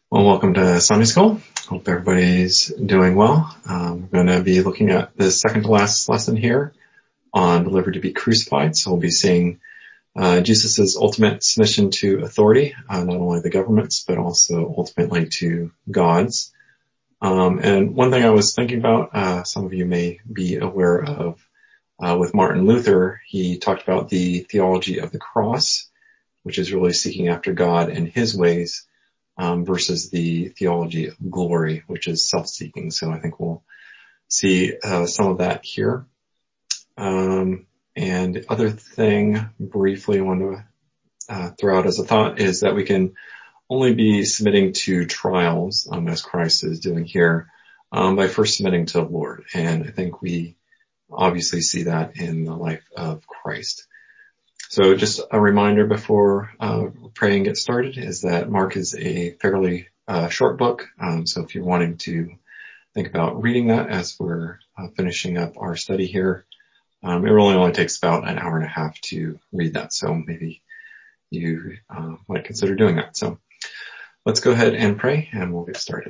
Well, welcome to Sunday School. Hope everybody's doing well. We're going to be looking at the second to last lesson here on Delivered to be Crucified. So we'll be seeing Jesus' ultimate submission to authority, not only the government's, but also ultimately to God's. And one thing I was thinking about, some of you may be aware of, with Martin Luther, he talked about the theology of the cross, which is really seeking after God and his ways, versus the theology of glory, which is self-seeking. So I think we'll see some of that here. And the other thing briefly I want to throw out as a thought is that we can only be submitting to trials, as Christ is doing here, by first submitting to the Lord. And I think we obviously see that in the life of Christ. So just a reminder before praying gets started is that Mark is a fairly short book. So if you're wanting to think about reading that as we're finishing up our study here, it really only takes about an hour and a half to read that. So maybe you might consider doing that. So let's go ahead and pray and we'll get started.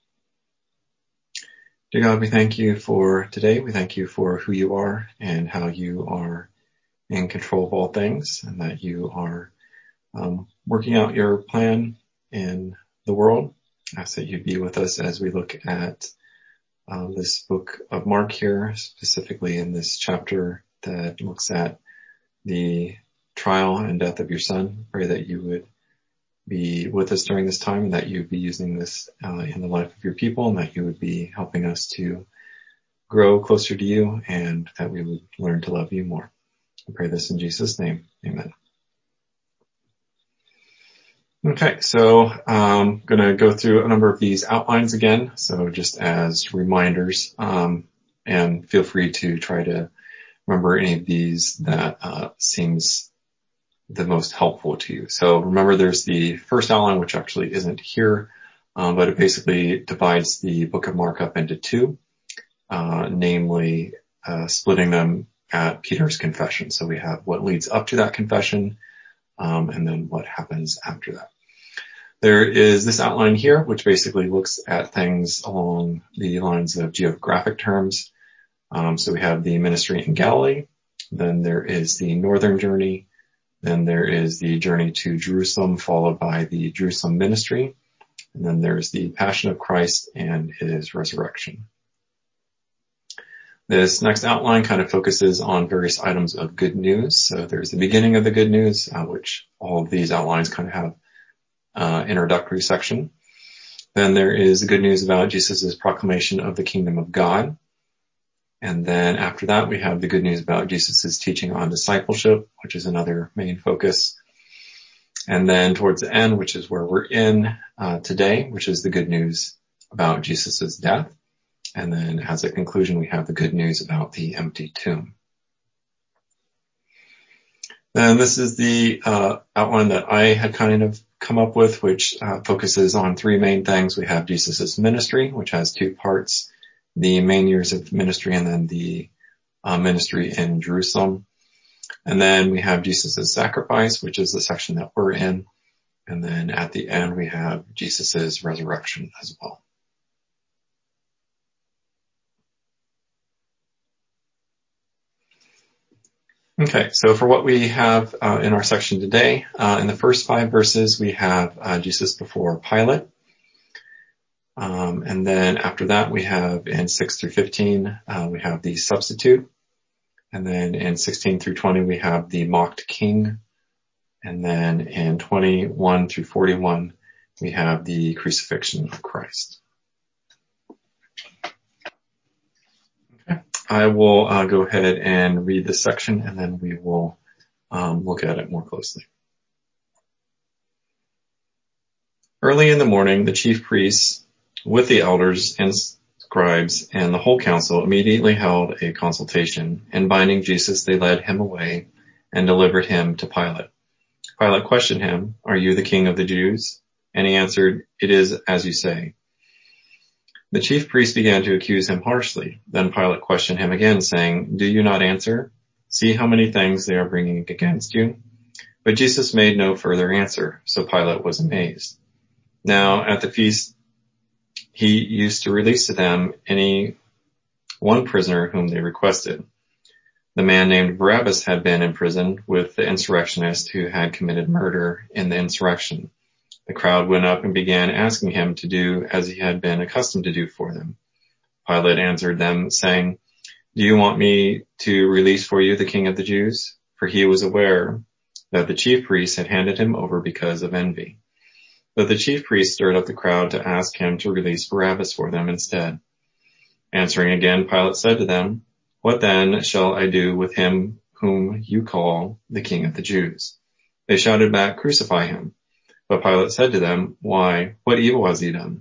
Dear God, we thank you for today. We thank you for who you are and how you are in control of all things, and that you are working out your plan in the world. I ask that you be with us as we look at this book of Mark here, specifically in this chapter that looks at the trial and death of your son. Pray that you would be with us during this time, and that you would be using this in the life of your people, and that you would be helping us to grow closer to you, and that we would learn to love you more. I pray this in Jesus' name. Amen. Okay, so I'm going to go through a number of these outlines again. So just as reminders, and feel free to try to remember any of these that seems the most helpful to you. So remember there's the first outline, which actually isn't here, but it basically divides the book of Mark up into two, namely splitting them at Peter's confession. So we have what leads up to that confession, and then what happens after that. There is this outline here, which basically looks at things along the lines of geographic terms. So we have the ministry in Galilee, then there is the northern journey, then there is the journey to Jerusalem, followed by the Jerusalem ministry, and then there's the passion of Christ and his resurrection. This next outline kind of focuses on various items of good news. So there's the beginning of the good news, which all of these outlines kind of have introductory section. Then there is the good news about Jesus' proclamation of the kingdom of God. And then after that, we have the good news about Jesus' teaching on discipleship, which is another main focus. And then towards the end, which is where we're in today, which is the good news about Jesus' death. And then as a conclusion, we have the good news about the empty tomb. Then this is the outline that I had kind of come up with, which focuses on three main things. We have Jesus' ministry, which has two parts, the main years of ministry and then the ministry in Jerusalem. And then we have Jesus' sacrifice, which is the section that we're in. And then at the end, we have Jesus' resurrection as well. Okay, so for what we have in our section today, in the first 5 verses, we have Jesus before Pilate. And then after that, we have in 6 through 15, we have the substitute. And then in 16 through 20, we have the mocked king. And then in 21 through 41, we have the crucifixion of Christ. I will go ahead and read this section, and then we will look at it more closely. Early in the morning, the chief priests, with the elders and scribes and the whole council, immediately held a consultation, and binding Jesus, they led him away and delivered him to Pilate. Pilate questioned him, "Are you the king of the Jews?" And he answered, "It is as you say." The chief priests began to accuse him harshly. Then Pilate questioned him again, saying, "Do you not answer? See how many things they are bringing against you." But Jesus made no further answer, so Pilate was amazed. Now at the feast, he used to release to them any one prisoner whom they requested. The man named Barabbas had been in prison with the insurrectionist who had committed murder in the insurrection. The crowd went up and began asking him to do as he had been accustomed to do for them. Pilate answered them, saying, "Do you want me to release for you the King of the Jews?" For he was aware that the chief priests had handed him over because of envy. But the chief priests stirred up the crowd to ask him to release Barabbas for them instead. Answering again, Pilate said to them, "What then shall I do with him whom you call the King of the Jews?" They shouted back, "Crucify him." But Pilate said to them, "Why, what evil has he done?"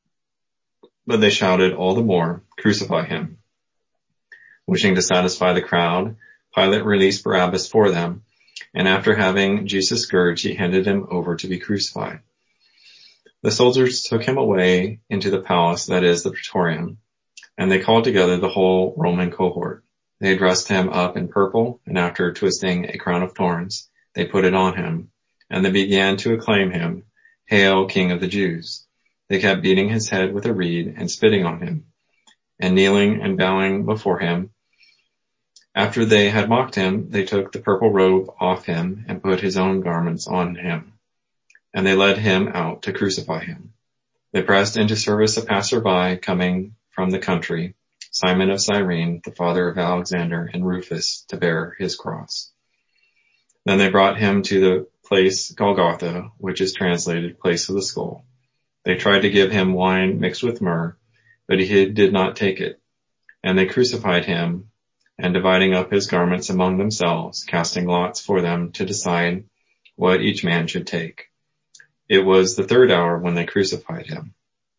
But they shouted all the more, "Crucify him." Wishing to satisfy the crowd, Pilate released Barabbas for them, and after having Jesus scourged, he handed him over to be crucified. The soldiers took him away into the palace, that is, the Praetorium, and they called together the whole Roman cohort. They dressed him up in purple, and after twisting a crown of thorns, they put it on him, and they began to acclaim him, "Hail, King of the Jews!" They kept beating his head with a reed and spitting on him, and kneeling and bowing before him. After they had mocked him, they took the purple robe off him and put his own garments on him, and they led him out to crucify him. They pressed into service a passerby coming from the country, Simon of Cyrene, the father of Alexander and Rufus, to bear his cross. Then they brought him to the place Golgotha, which is translated place of the skull. They tried to give him wine mixed with myrrh, but he did not take it. And they crucified him, and dividing up his garments among themselves, casting lots for them to decide what each man should take. It was the third hour when they crucified him.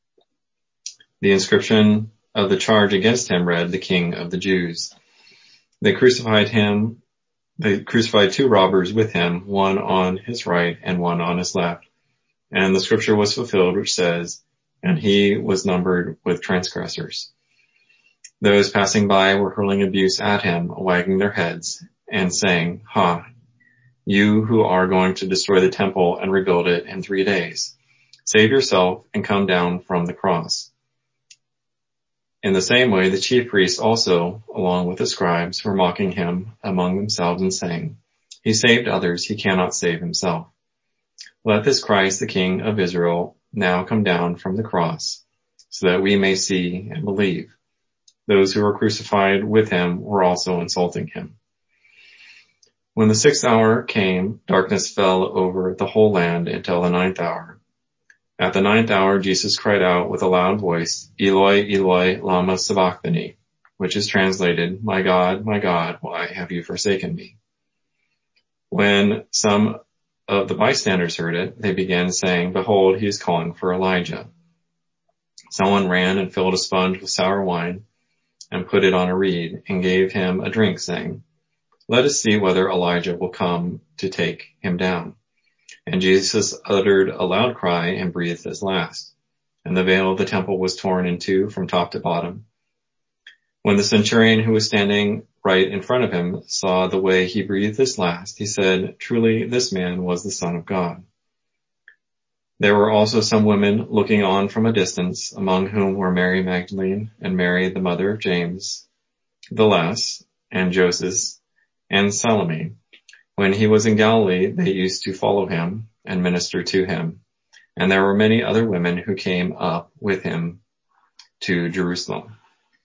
The inscription of the charge against him read, "The King of the Jews." They crucified two robbers with him, one on his right and one on his left. And the scripture was fulfilled, which says, "And he was numbered with transgressors." Those passing by were hurling abuse at him, wagging their heads and saying, "Ha, you who are going to destroy the temple and rebuild it in 3 days. Save yourself and come down from the cross." In the same way, the chief priests also, along with the scribes, were mocking him among themselves and saying, "He saved others, he cannot save himself. Let this Christ, the King of Israel, now come down from the cross, so that we may see and believe." Those who were crucified with him were also insulting him. When the 6th hour came, darkness fell over the whole land until the 9th hour. At the 9th hour, Jesus cried out with a loud voice, "Eloi, Eloi, lama sabachthani," which is translated, my God, why have you forsaken me?" When some of the bystanders heard it, they began saying, "Behold, he is calling for Elijah." Someone ran and filled a sponge with sour wine and put it on a reed and gave him a drink, saying, "Let us see whether Elijah will come to take him down." And Jesus uttered a loud cry and breathed his last. And the veil of the temple was torn in two from top to bottom. When the centurion who was standing right in front of him saw the way he breathed his last, he said, "Truly this man was the Son of God." There were also some women looking on from a distance, among whom were Mary Magdalene and Mary, the mother of James the Less, and Joseph, and Salome. When he was in Galilee, they used to follow him and minister to him. And there were many other women who came up with him to Jerusalem.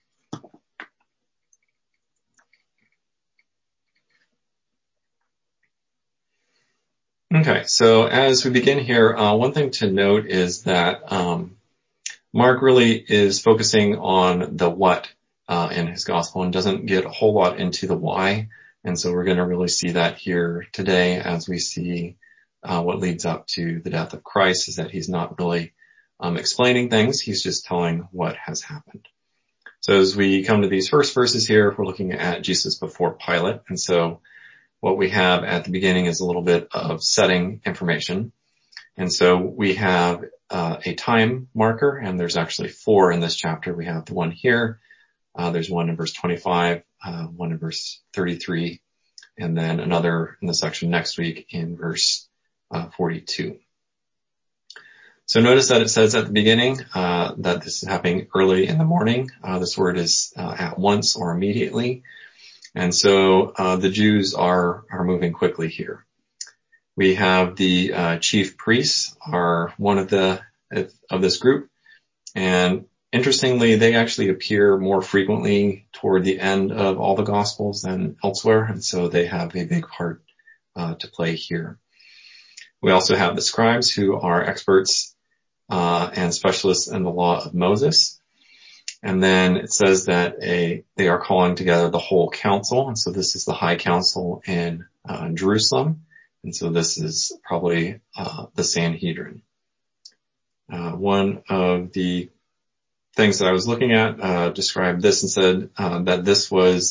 Okay, so as we begin here, one thing to note is that Mark really is focusing on the what in his gospel and doesn't get a whole lot into the why. And so we're going to really see that here today as we see what leads up to the death of Christ, is that he's not really explaining things. He's just telling what has happened. So as we come to these first verses here, we're looking at Jesus before Pilate. And so what we have at the beginning is a little bit of setting information. And so we have a time marker, and there's actually 4 in this chapter. We have the one here. There's one in verse 25, one in verse 33, and then another in the section next week in verse 42. So notice that it says at the beginning that this is happening early in the morning. This word is at once or immediately. And so the Jews are moving quickly here. We have the chief priests are one of this group. And interestingly, they actually appear more frequently toward the end of all the Gospels than elsewhere. And so they have a big part to play here. We also have the scribes who are experts and specialists in the law of Moses. And then it says that they are calling together the whole council. And so this is the high council in Jerusalem. And so this is probably the Sanhedrin. One of the things that I was looking at described this and said that this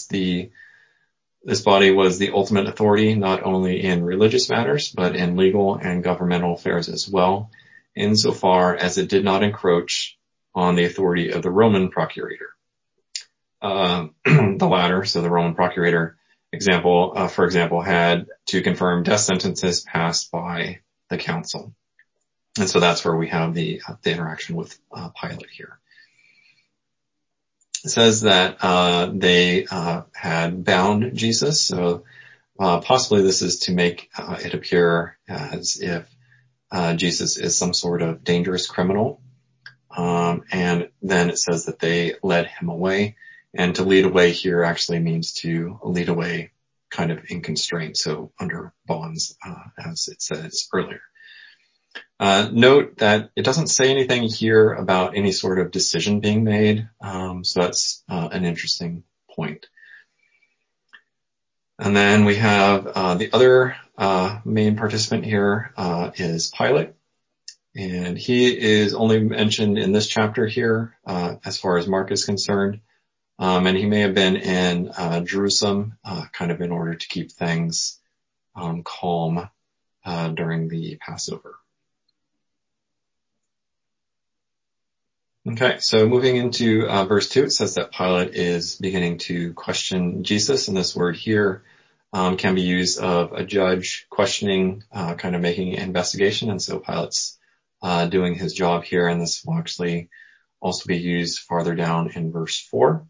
body was the ultimate authority, not only in religious matters, but in legal and governmental affairs as well, insofar as it did not encroach on the authority of the Roman procurator. The latter, so the Roman procurator, for example, had to confirm death sentences passed by the council. And so that's where we have the interaction with Pilate here. It says that they had bound Jesus, so possibly this is to make it appear as if Jesus is some sort of dangerous criminal. And then it says that they led him away. And to lead away here actually means to lead away kind of in constraint, so under bonds, as it says earlier. Note that it doesn't say anything here about any sort of decision being made, so that's an interesting point. And then we have the other main participant here is Pilate, and he is only mentioned in this chapter here as far as Mark is concerned, and he may have been in Jerusalem kind of in order to keep things calm during the Passover. Okay, so moving into verse 2, it says that Pilate is beginning to question Jesus, and this word here can be used of a judge questioning, kind of making an investigation, and so Pilate's doing his job here, and this will actually also be used farther down in verse 4.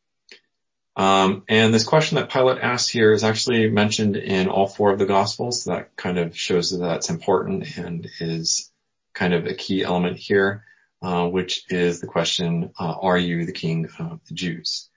And this question that Pilate asks here is actually mentioned in all four of the Gospels, so that kind of shows that that's important and is kind of a key element here. Which is the question, are you the king of the Jews?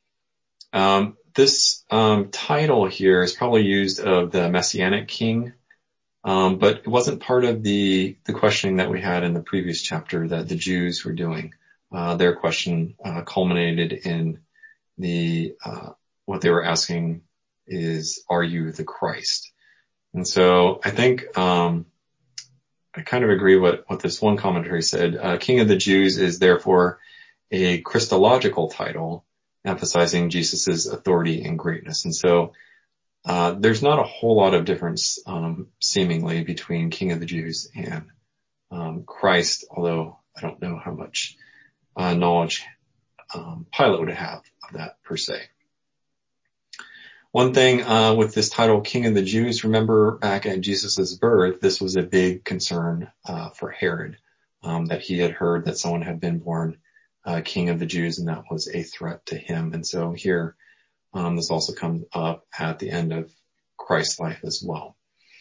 This title here is probably used of the Messianic king, but it wasn't part of the questioning that we had in the previous chapter that the Jews were doing. Their question culminated in what they were asking is, are you the Christ? And so I think I kind of agree what this one commentary said. King of the Jews is therefore a Christological title emphasizing Jesus's authority and greatness. And so there's not a whole lot of difference seemingly between King of the Jews and Christ, although I don't know how much knowledge Pilate would have of that per se. One thing with this title, King of the Jews, remember back at Jesus' birth, this was a big concern for Herod, that he had heard that someone had been born King of the Jews, and that was a threat to him. And so here, this also comes up at the end of Christ's life as well.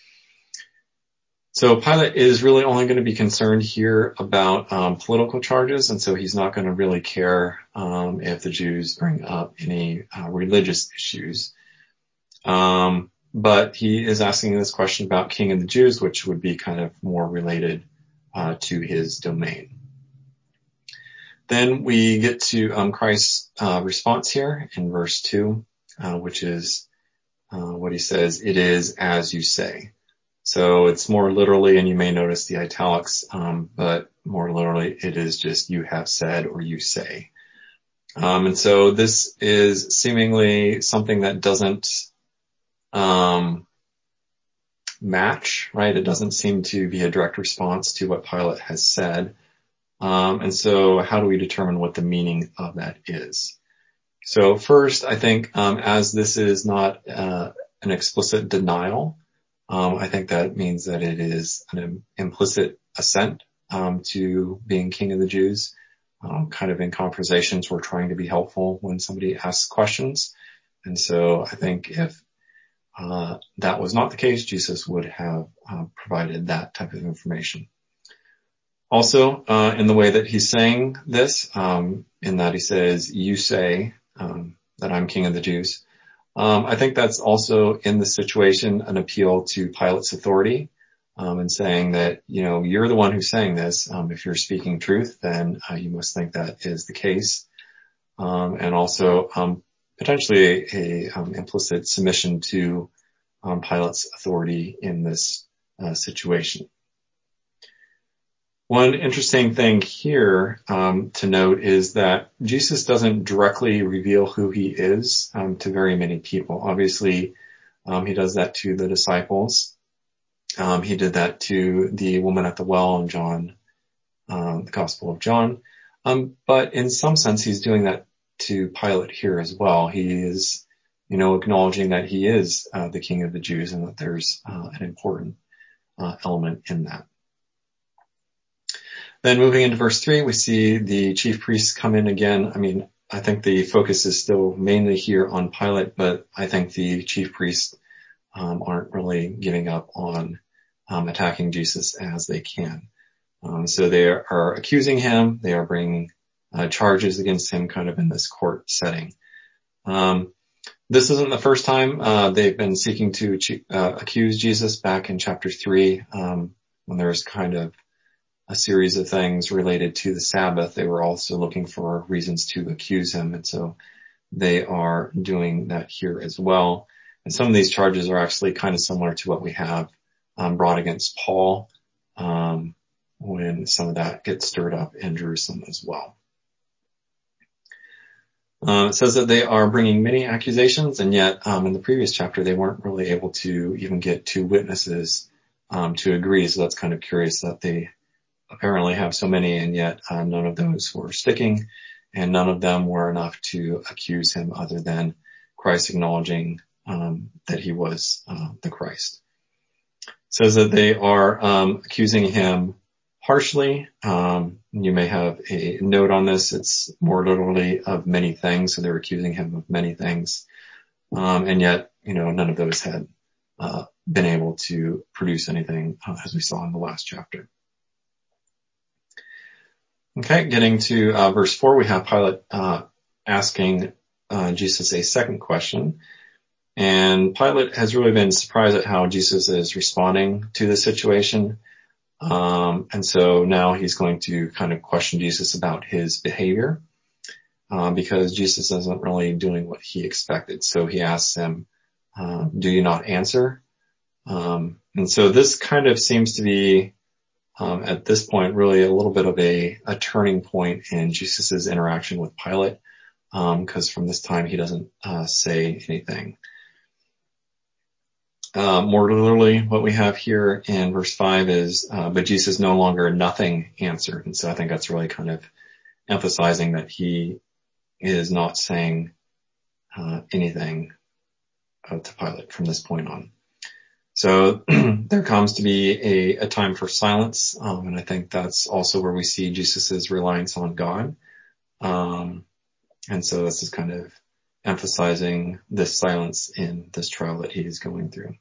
So Pilate is really only going to be concerned here about political charges, and so he's not going to really care if the Jews bring up any religious issues. But he is asking this question about King of the Jews, which would be kind of more related to his domain. Then we get to Christ's response here in verse 2, which is what he says, it is as you say. So it's more literally, and you may notice the italics, but more literally it is just you have said or you say. And so this is seemingly something that doesn't match, right? It doesn't seem to be a direct response to what Pilate has said. And so how do we determine what the meaning of that is? So first, I think, as this is not an explicit denial, I think that means that it is an implicit assent to being King of the Jews. Kind of in conversations, we're trying to be helpful when somebody asks questions. And so I think if that was not the case, Jesus would have provided that type of information. Also, in the way that he's saying this, in that he says, you say that I'm King of the Jews. I think that's also in the situation an appeal to Pilate's authority, and saying that, you're the one who's saying this. If you're speaking truth, then you must think that is the case. And also potentially a implicit submission to Pilate's authority in this situation. One interesting thing here to note is that Jesus doesn't directly reveal who he is to very many people. Obviously, he does that to the disciples. He did that to the woman at the well in John, the Gospel of John. But in some sense, he's doing that to Pilate here as well. He is, acknowledging that he is the King of the Jews and that there's an important element in that. Then moving into verse 3, we see the chief priests come in again. I think the focus is still mainly here on Pilate, but I think the chief priests aren't really giving up on attacking Jesus as they can. So they are accusing him. They are bringing charges against him kind of in this court setting. This isn't the first time they've been seeking to accuse Jesus. Back in chapter 3, when there was kind of a series of things related to the Sabbath, they were also looking for reasons to accuse him. And so they are doing that here as well. And some of these charges are actually kind of similar to what we have brought against Paul when some of that gets stirred up in Jerusalem as well. It says that they are bringing many accusations, and yet in the previous chapter they weren't really able to even get two witnesses to agree. So that's kind of curious that they apparently have so many, and yet none of those were sticking, and none of them were enough to accuse him other than Christ acknowledging that he was the Christ. It says that they are accusing him harshly. You may have a note on this. It's more literally of many things. So they're accusing him of many things. And yet, none of those had been able to produce anything, as we saw in the last chapter. Okay, getting to verse 4, we have Pilate asking Jesus a second question. And Pilate has really been surprised at how Jesus is responding to the situation. And so now he's going to kind of question Jesus about his behavior, because Jesus isn't really doing what he expected. So he asks him, do you not answer? And so this kind of seems to be, at this point, really a little bit of a turning point in Jesus's interaction with Pilate, because from this time he doesn't say anything. More literally, what we have here in verse 5 is, but Jesus no longer nothing answered. And so I think that's really kind of emphasizing that he is not saying anything to Pilate from this point on. So there comes to be a time for silence, and I think that's also where we see Jesus's reliance on God. And so this is kind of emphasizing this silence in this trial that he is going through.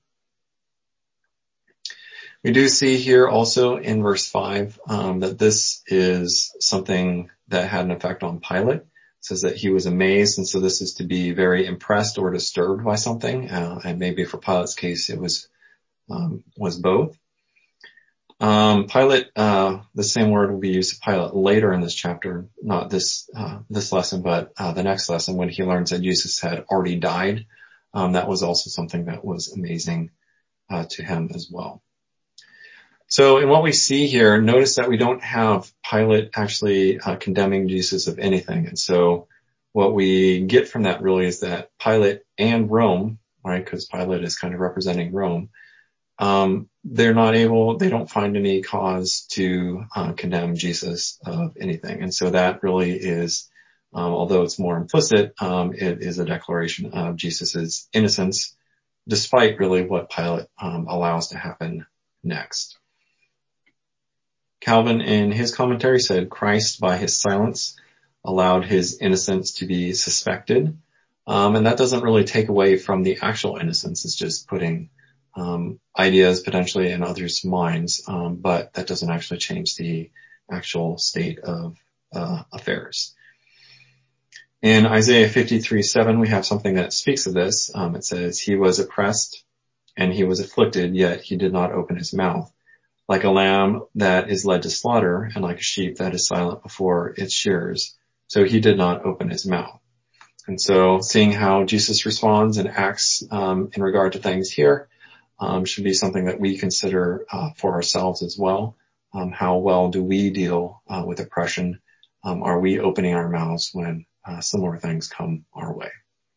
We do see here also in verse 5 that this is something that had an effect on Pilate. It says that he was amazed, and so this is to be very impressed or disturbed by something. And maybe for Pilate's case, it was both. Pilate, the same word will be used to Pilate later in this chapter, not this lesson, but the next lesson, when he learns that Jesus had already died. That was also something that was amazing to him as well. So in what we see here, notice that we don't have Pilate actually condemning Jesus of anything. And so what we get from that really is that Pilate and Rome, right, because Pilate is kind of representing Rome, they don't find any cause to condemn Jesus of anything. And so that really is, although it's more implicit, it is a declaration of Jesus's innocence, despite really what Pilate allows to happen next. Calvin in his commentary said Christ by his silence allowed his innocence to be suspected. And that doesn't really take away from the actual innocence. It's just putting ideas potentially in others' minds, but that doesn't actually change the actual state of affairs. In Isaiah 53:7, we have something that speaks of this. It says, he was oppressed and he was afflicted, yet he did not open his mouth. Like a lamb that is led to slaughter, and like a sheep that is silent before its shearers, so he did not open his mouth. And so seeing how Jesus responds and acts in regard to things here should be something that we consider for ourselves as well. How well do we deal with oppression? Are we opening our mouths when similar things come our way?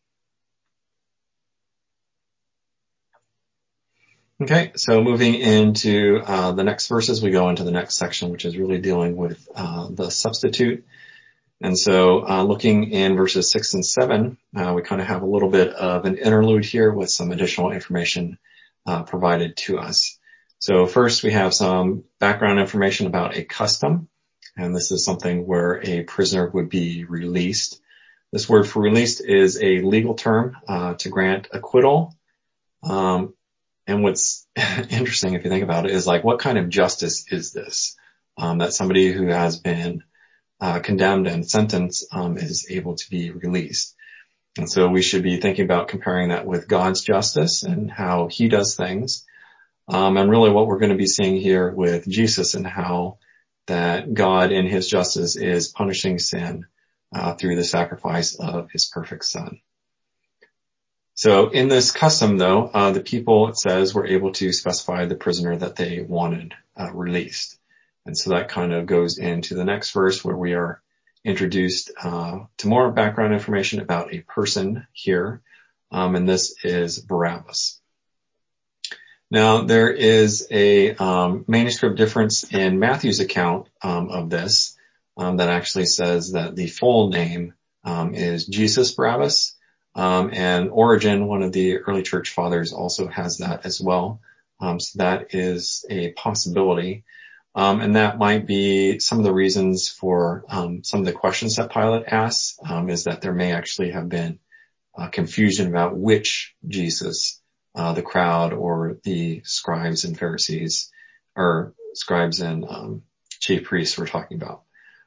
Okay, so moving into the next verses, we go into the next section, which is really dealing with the substitute. And so looking in verses 6 and 7, we kind of have a little bit of an interlude here with some additional information provided to us. So first we have some background information about a custom, and this is something where a prisoner would be released. This word for released is a legal term to grant acquittal. And what's interesting, if you think about it, is like, what kind of justice is this? That somebody who has been condemned and sentenced is able to be released. And so we should be thinking about comparing that with God's justice and how he does things. And really what we're going to be seeing here with Jesus and how that God in his justice is punishing sin through the sacrifice of his perfect son. So in this custom, though, the people, it says, were able to specify the prisoner that they wanted released. And so that kind of goes into the next verse where we are introduced to more background information about a person here. And this is Barabbas. Now, there is a manuscript difference in Matthew's account of this that actually says that the full name is Jesus Barabbas. And Origen, one of the early church fathers, also has that as well. So that is a possibility. And that might be some of the reasons for some of the questions that Pilate asks, is that there may actually have been confusion about which Jesus the crowd or the scribes and Pharisees, or scribes and chief priests were talking about.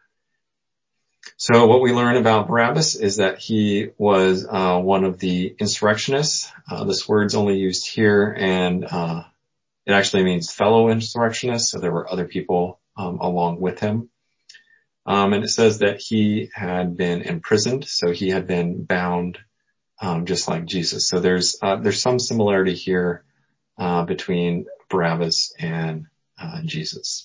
So what we learn about Barabbas is that he was one of the insurrectionists. This word's only used here, and it actually means fellow insurrectionists. So there were other people along with him. And it says that he had been imprisoned, so he had been bound just like Jesus. So there's some similarity here between Barabbas and Jesus.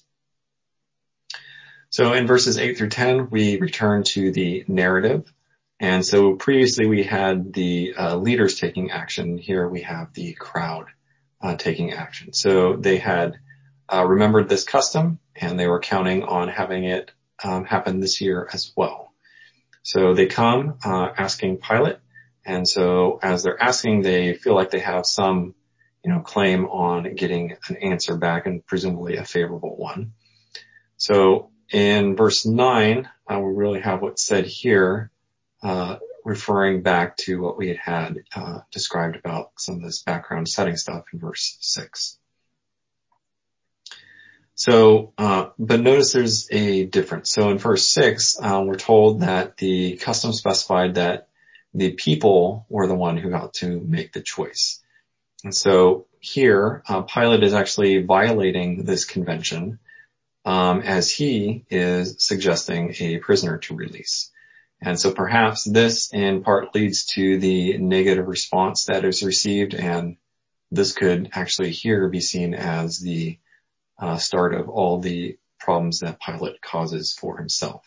So in verses 8 through 10, we return to the narrative. And so previously we had the leaders taking action. Here we have the crowd taking action. So they had remembered this custom, and they were counting on having it happen this year as well. So they come asking Pilate. And so as they're asking, they feel like they have some, claim on getting an answer back, and presumably a favorable one. So in verse 9, we really have what's said here, referring back to what we had described about some of this background setting stuff in verse 6. So, but notice there's a difference. So in verse 6, we're told that the custom specified that the people were the one who got to make the choice. And so here, Pilate is actually violating this convention, as he is suggesting a prisoner to release. And so perhaps this in part leads to the negative response that is received, and this could actually here be seen as the start of all the problems that Pilate causes for himself.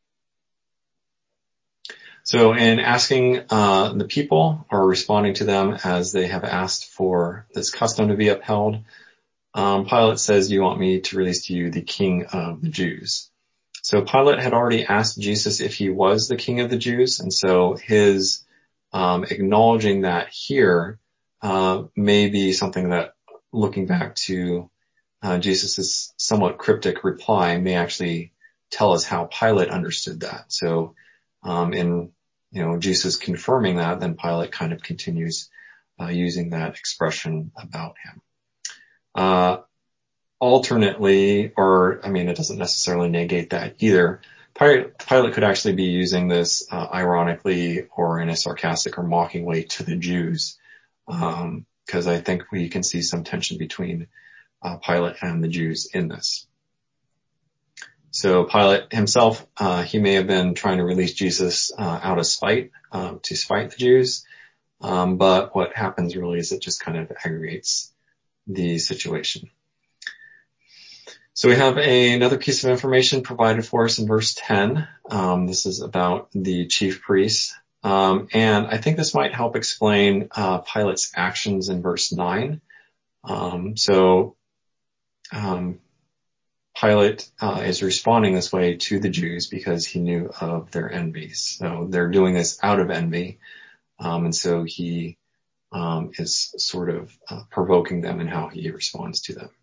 So in asking the people, or responding to them as they have asked for this custom to be upheld, Pilate says, "Do you want me to release to you the King of the Jews?" So Pilate had already asked Jesus if he was the King of the Jews, and so his acknowledging that here may be something that, looking back to Jesus' somewhat cryptic reply may actually tell us how Pilate understood that. So, in, Jesus confirming that, then Pilate kind of continues, using that expression about him. Alternately, it doesn't necessarily negate that either. Pilate could actually be using this, ironically or in a sarcastic or mocking way to the Jews. Cause I think we can see some tension between, Pilate and the Jews in this. So Pilate himself, he may have been trying to release Jesus, out of spite, to spite the Jews. But what happens really is it just kind of aggravates the situation. So we have another piece of information provided for us in verse 10. This is about the chief priests. And I think this might help explain, Pilate's actions in verse 9. Pilate, is responding this way to the Jews because he knew of their envy. So they're doing this out of envy. And so he, is sort of, provoking them in how he responds to them.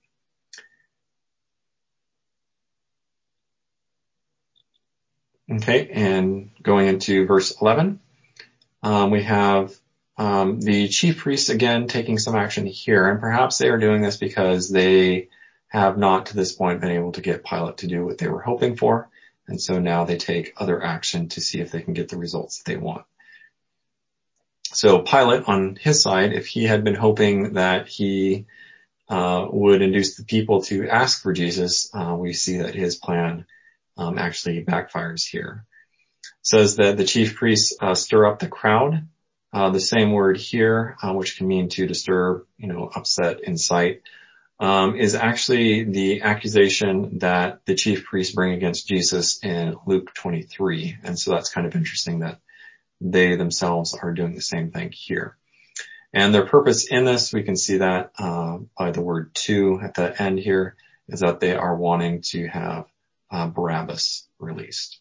Okay, and going into verse 11, we have the chief priests again taking some action here, and perhaps they are doing this because they have not to this point been able to get Pilate to do what they were hoping for, and so now they take other action to see if they can get the results that they want. So Pilate, on his side, if he had been hoping that he would induce the people to ask for Jesus, we see that his plan actually backfires here. It says that the chief priests stir up the crowd. The same word here, which can mean to disturb, upset, incite, is actually the accusation that the chief priests bring against Jesus in Luke 23. And so that's kind of interesting that they themselves are doing the same thing here. And their purpose in this, we can see that by the word to at the end here, is that they are wanting to have Barabbas released.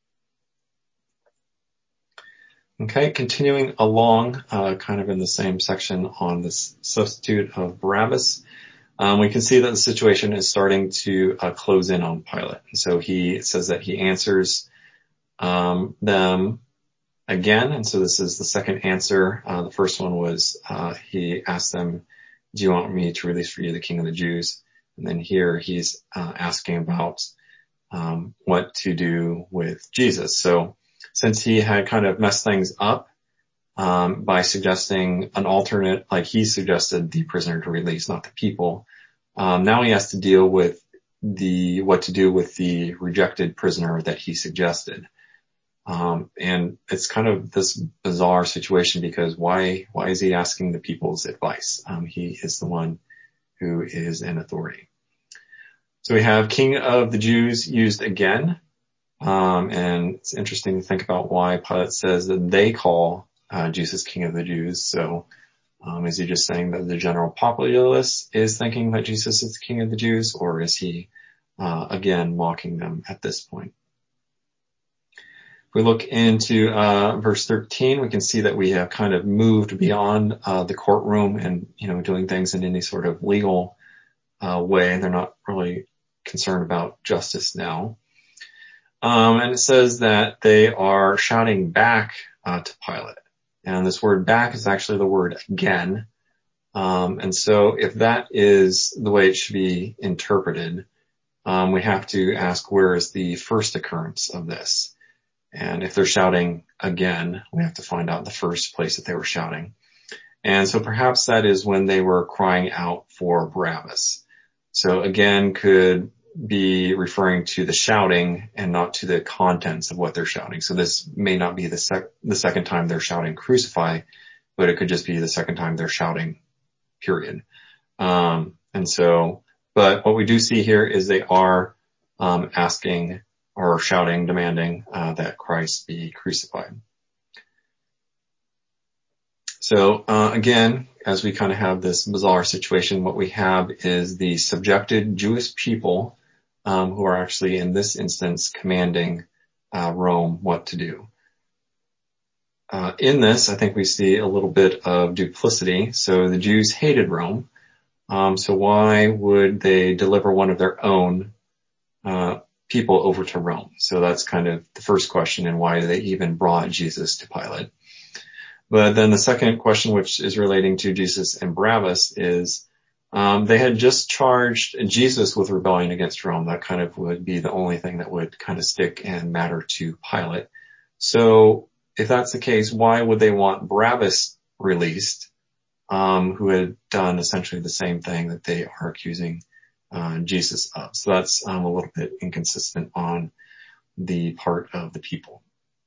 Okay, continuing along, kind of in the same section on this substitute of Barabbas, we can see that the situation is starting to close in on Pilate. So it says that he answers them again, and so this is the second answer. The first one was he asked them, "Do you want me to release for you the King of the Jews?" And then here he's asking about what to do with Jesus. So since he had kind of messed things up by suggesting an alternate, like he suggested the prisoner to release, not the people, now he has to deal with what to do with the rejected prisoner that he suggested. And it's kind of this bizarre situation because why is he asking the people's advice? He is the one who is in authority. So we have King of the Jews used again. And it's interesting to think about why Pilate says that they call Jesus King of the Jews. So is he just saying that the general populace is thinking that Jesus is the King of the Jews, or is he again mocking them at this point? If we look into verse 13, we can see that we have kind of moved beyond the courtroom and doing things in any sort of legal way. They're not really concerned about justice now. And it says that they are shouting back to Pilate. And this word back is actually the word again. And so if that is the way it should be interpreted, we have to ask, where is the first occurrence of this? And if they're shouting again, we have to find out the first place that they were shouting. And so perhaps that is when they were crying out for Barabbas. So again could be referring to the shouting and not to the contents of what they're shouting. So this may not be the second time they're shouting crucify, but it could just be the second time they're shouting, period. But what we do see here is they are asking or shouting, demanding that Christ be crucified. So again, as we kind of have this bizarre situation, what we have is the subjected Jewish people who are actually in this instance commanding Rome what to do. In this, I think we see a little bit of duplicity. So the Jews hated Rome, So why would they deliver one of their own people over to Rome? So that's kind of the first question, and why they even brought Jesus to Pilate. But then the second question, which is relating to Jesus and Barabbas, is they had just charged Jesus with rebellion against Rome. That kind of would be the only thing that would kind of stick and matter to Pilate. So if that's the case, why would they want Barabbas released, who had done essentially the same thing that they are accusing Jesus of? So that's a little bit inconsistent on the part of the people.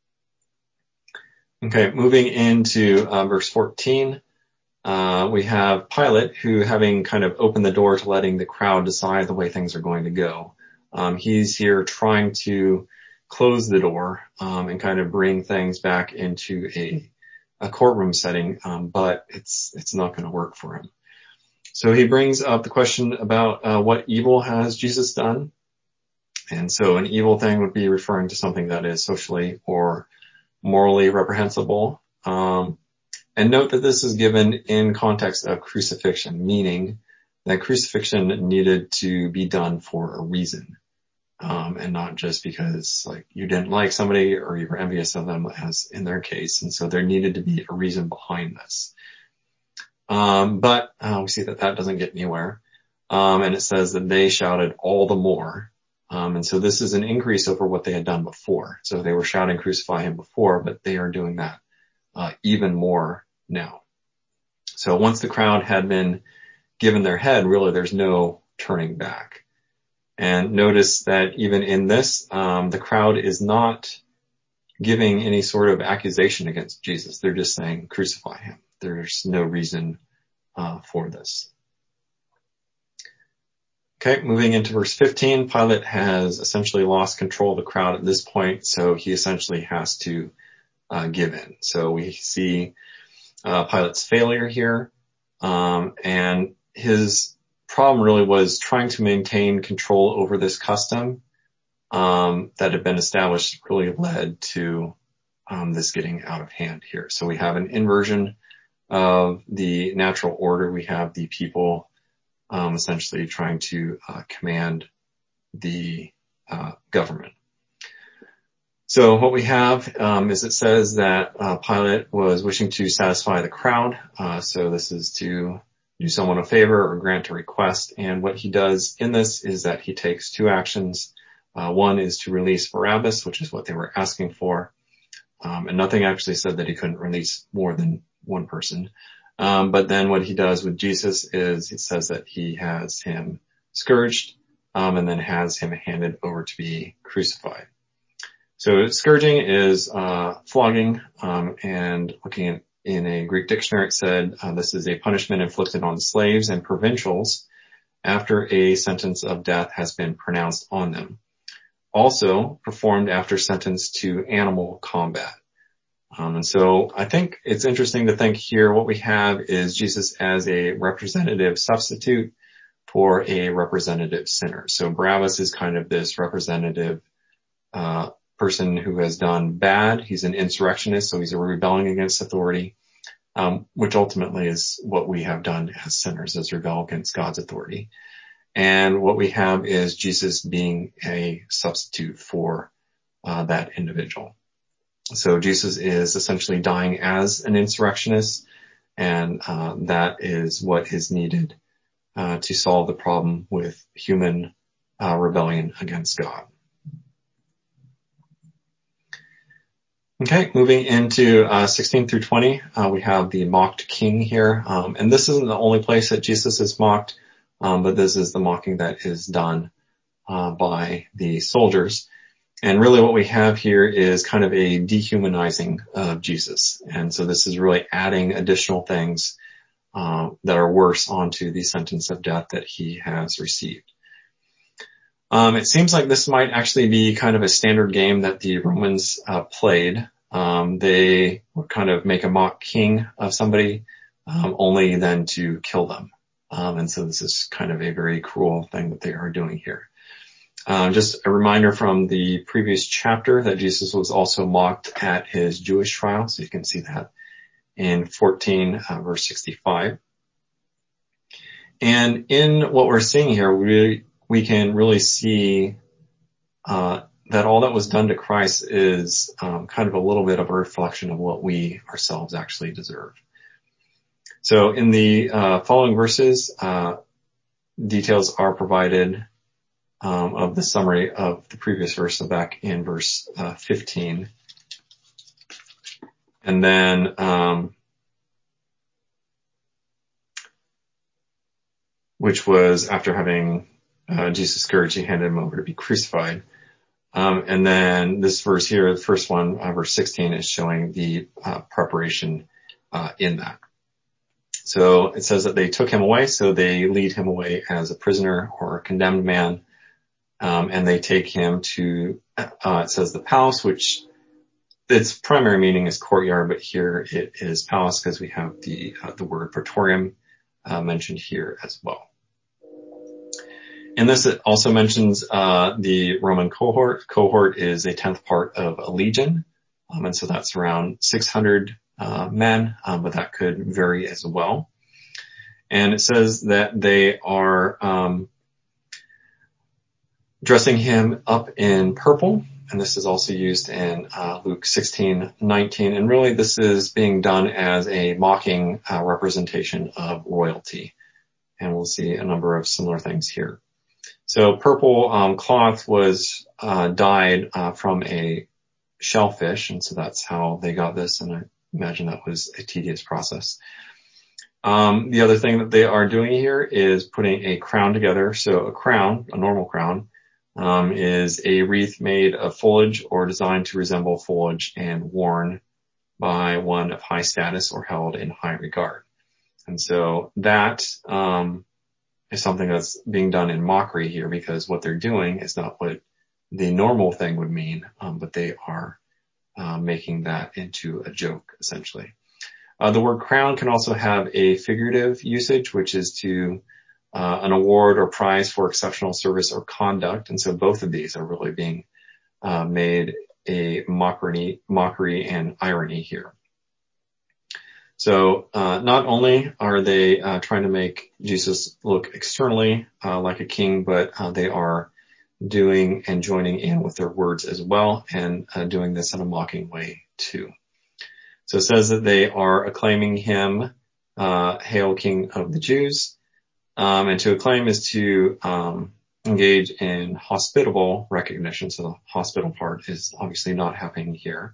Okay, moving into verse 14, we have Pilate, who, having kind of opened the door to letting the crowd decide the way things are going to go, he's here trying to close the door and kind of bring things back into a courtroom setting, but it's not going to work for him. So he brings up the question about what evil has Jesus done. And so an evil thing would be referring to something that is socially or morally reprehensible. And note that this is given in context of crucifixion, meaning that crucifixion needed to be done for a reason, and not just because like you didn't like somebody or you were envious of them, as in their case. And so there needed to be a reason behind this. But we see that doesn't get anywhere. And it says that they shouted all the more. And so this is an increase over what they had done before. So they were shouting, crucify him before, but they are doing that even more now. So once the crowd had been given their head, really there's no turning back. And notice that even in this, the crowd is not giving any sort of accusation against Jesus. They're just saying, crucify him. There's no reason for this. Okay, moving into verse 15, Pilate has essentially lost control of the crowd at this point, so he essentially has to give in. So we see Pilate's failure here, and his problem really was trying to maintain control over this custom that had been established, really led to this getting out of hand here. So we have an inversion of the natural order. We have the people essentially trying to command the government. So what we have is it says that Pilate was wishing to satisfy the crowd. So this is to do someone a favor or grant a request. And what he does in this is that he takes two actions. One is to release Barabbas, which is what they were asking for. And nothing actually said that he couldn't release more than one person. But then what he does with Jesus is it says that he has him scourged, and then has him handed over to be crucified. So scourging is flogging, and looking in a Greek dictionary, it said this is a punishment inflicted on slaves and provincials after a sentence of death has been pronounced on them. Also performed after sentence to animal combat. And so I think it's interesting to think here what we have is Jesus as a representative substitute for a representative sinner. So Barabbas is kind of this representative person who has done bad. He's an insurrectionist, so he's rebelling against authority, which ultimately is what we have done as sinners, is rebel against God's authority. And what we have is Jesus being a substitute for that individual. So Jesus is essentially dying as an insurrectionist, and that is what is needed to solve the problem with human rebellion against God. Okay, moving into 16 through 20, we have the mocked king here. And this isn't the only place that Jesus is mocked, but this is the mocking that is done by the soldiers. And really what we have here is kind of a dehumanizing of Jesus. And so this is really adding additional things that are worse onto the sentence of death that he has received. It seems like this might actually be kind of a standard game that the Romans played. They would kind of make a mock king of somebody, only then to kill them. And so this is kind of a very cruel thing that they are doing here. Just a reminder from the previous chapter that Jesus was also mocked at his Jewish trial. So you can see that in 14 verse 65. And in what we're seeing here, we can really see that all that was done to Christ is kind of a little bit of a reflection of what we ourselves actually deserve. So in the following verses, details are provided of the summary of the previous verse, so back in verse 15. And then which was after having Jesus scourged, he handed him over to be crucified. And then this verse here, the first one, verse 16, is showing the preparation in that. So it says that they took him away, so they lead him away as a prisoner or a condemned man, and they take him to, it says the palace, which its primary meaning is courtyard, but here it is palace because we have the word praetorium mentioned here as well. And this it also mentions the Roman cohort. Cohort is a 10th part of a legion, and so that's around 600 men, but that could vary as well. And it says that they are dressing him up in purple, and this is also used in Luke 16:19. And really, this is being done as a mocking representation of royalty, and we'll see a number of similar things here. So purple cloth was dyed from a shellfish, and so that's how they got this, and I imagine that was a tedious process. The other thing that they are doing here is putting a crown together. So a crown, a normal crown, is a wreath made of foliage or designed to resemble foliage and worn by one of high status or held in high regard. And so that is something that's being done in mockery here, because what they're doing is not what the normal thing would mean, but they are making that into a joke, essentially. The word crown can also have a figurative usage, which is to an award or prize for exceptional service or conduct. And so both of these are really being made a mockery and irony here. So not only are they trying to make Jesus look externally like a king, but they are doing and joining in with their words as well, and doing this in a mocking way too. So it says that they are acclaiming him, Hail King of the Jews. And to acclaim is to engage in hospitable recognition. So the hospitable part is obviously not happening here.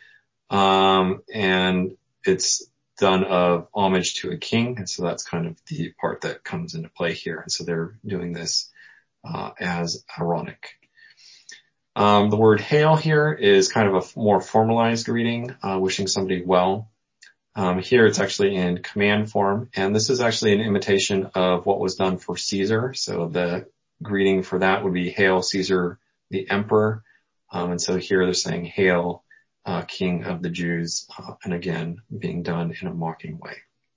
And it's done of homage to a king. And so that's kind of the part that comes into play here. And so they're doing this as ironic. The word hail here is kind of a more formalized greeting, wishing somebody well. Here it's actually in command form, and this is actually an imitation of what was done for Caesar. So the greeting for that would be Hail Caesar the Emperor. And so here they're saying Hail King of the Jews, and again being done in a mocking way.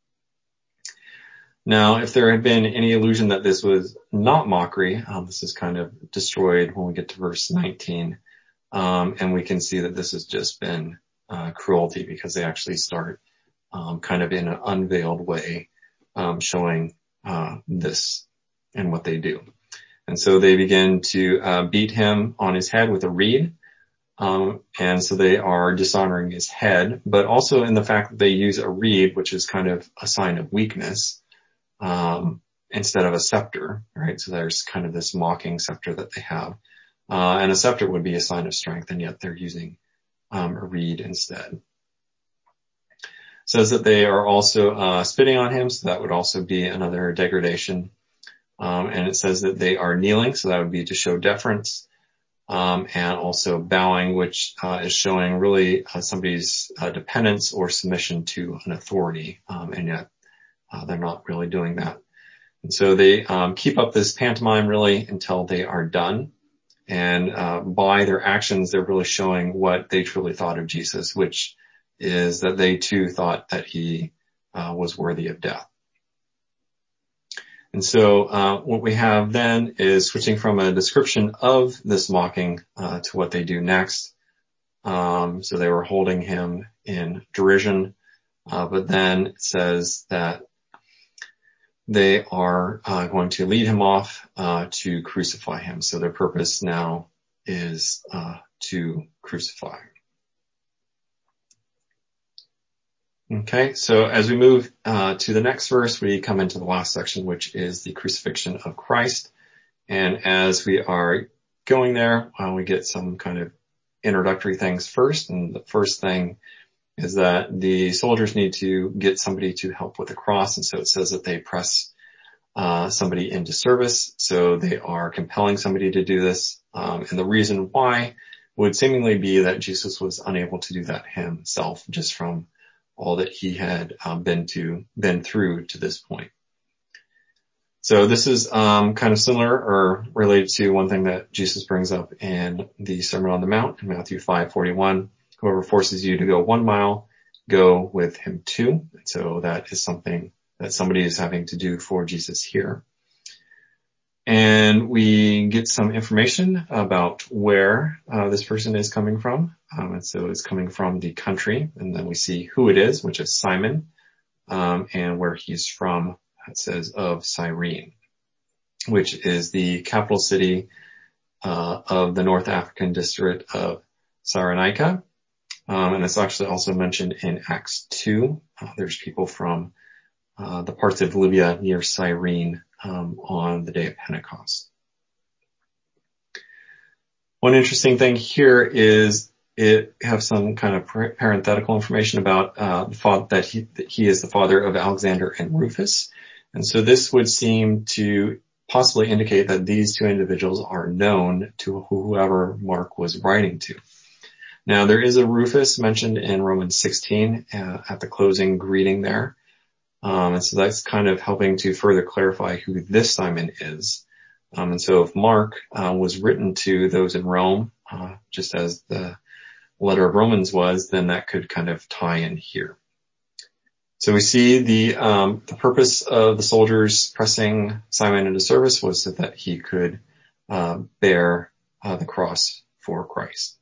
Now, if there had been any illusion that this was not mockery, this is kind of destroyed when we get to verse 19. And we can see that this has just been cruelty, because they actually start kind of in an unveiled way, showing this and what they do. And so they begin to beat him on his head with a reed. And so they are dishonoring his head, but also in the fact that they use a reed, which is kind of a sign of weakness, instead of a scepter, right? So there's kind of this mocking scepter that they have. And a scepter would be a sign of strength, and yet they're using a reed instead. Says that they are also spitting on him, so that would also be another degradation. And it says that they are kneeling, so that would be to show deference. And also bowing, which is showing really somebody's dependence or submission to an authority, and yet they're not really doing that. And so they keep up this pantomime really until they are done. And by their actions, they're really showing what they truly thought of Jesus, which is that they too thought that he was worthy of death. And so what we have then is switching from a description of this mocking to what they do next. So they were holding him in derision, but then it says that they are going to lead him off to crucify him. So their purpose now is to crucify. Okay, so as we move to the next verse, we come into the last section, which is the crucifixion of Christ. And as we are going there, we get some kind of introductory things first. And the first thing is that the soldiers need to get somebody to help with the cross. And so it says that they press somebody into service. So they are compelling somebody to do this. And the reason why would seemingly be that Jesus was unable to do that himself, just from all that he had been through to this point. So this is kind of similar or related to one thing that Jesus brings up in the Sermon on the Mount in Matthew 5:41. Whoever forces you to go 1 mile, go with him 2. And so that is something that somebody is having to do for Jesus here. And we get some information about where this person is coming from. And so it's coming from the country. And then we see who it is, which is Simon, and where he's from. It says of Cyrene, which is the capital city of the North African district of Cyrenaica. And it's actually also mentioned in Acts 2. There's people from the parts of Libya near Cyrene on the day of Pentecost. One interesting thing here is it has some kind of parenthetical information about that he is the father of Alexander and Rufus. And so this would seem to possibly indicate that these two individuals are known to whoever Mark was writing to. Now, there is a Rufus mentioned in Romans 16 at the closing greeting there. And so that's kind of helping to further clarify who this Simon is. And so if Mark was written to those in Rome, just as the letter of Romans was, then that could kind of tie in here. So we see the purpose of the soldiers pressing Simon into service was so that he could bear the cross for Christ.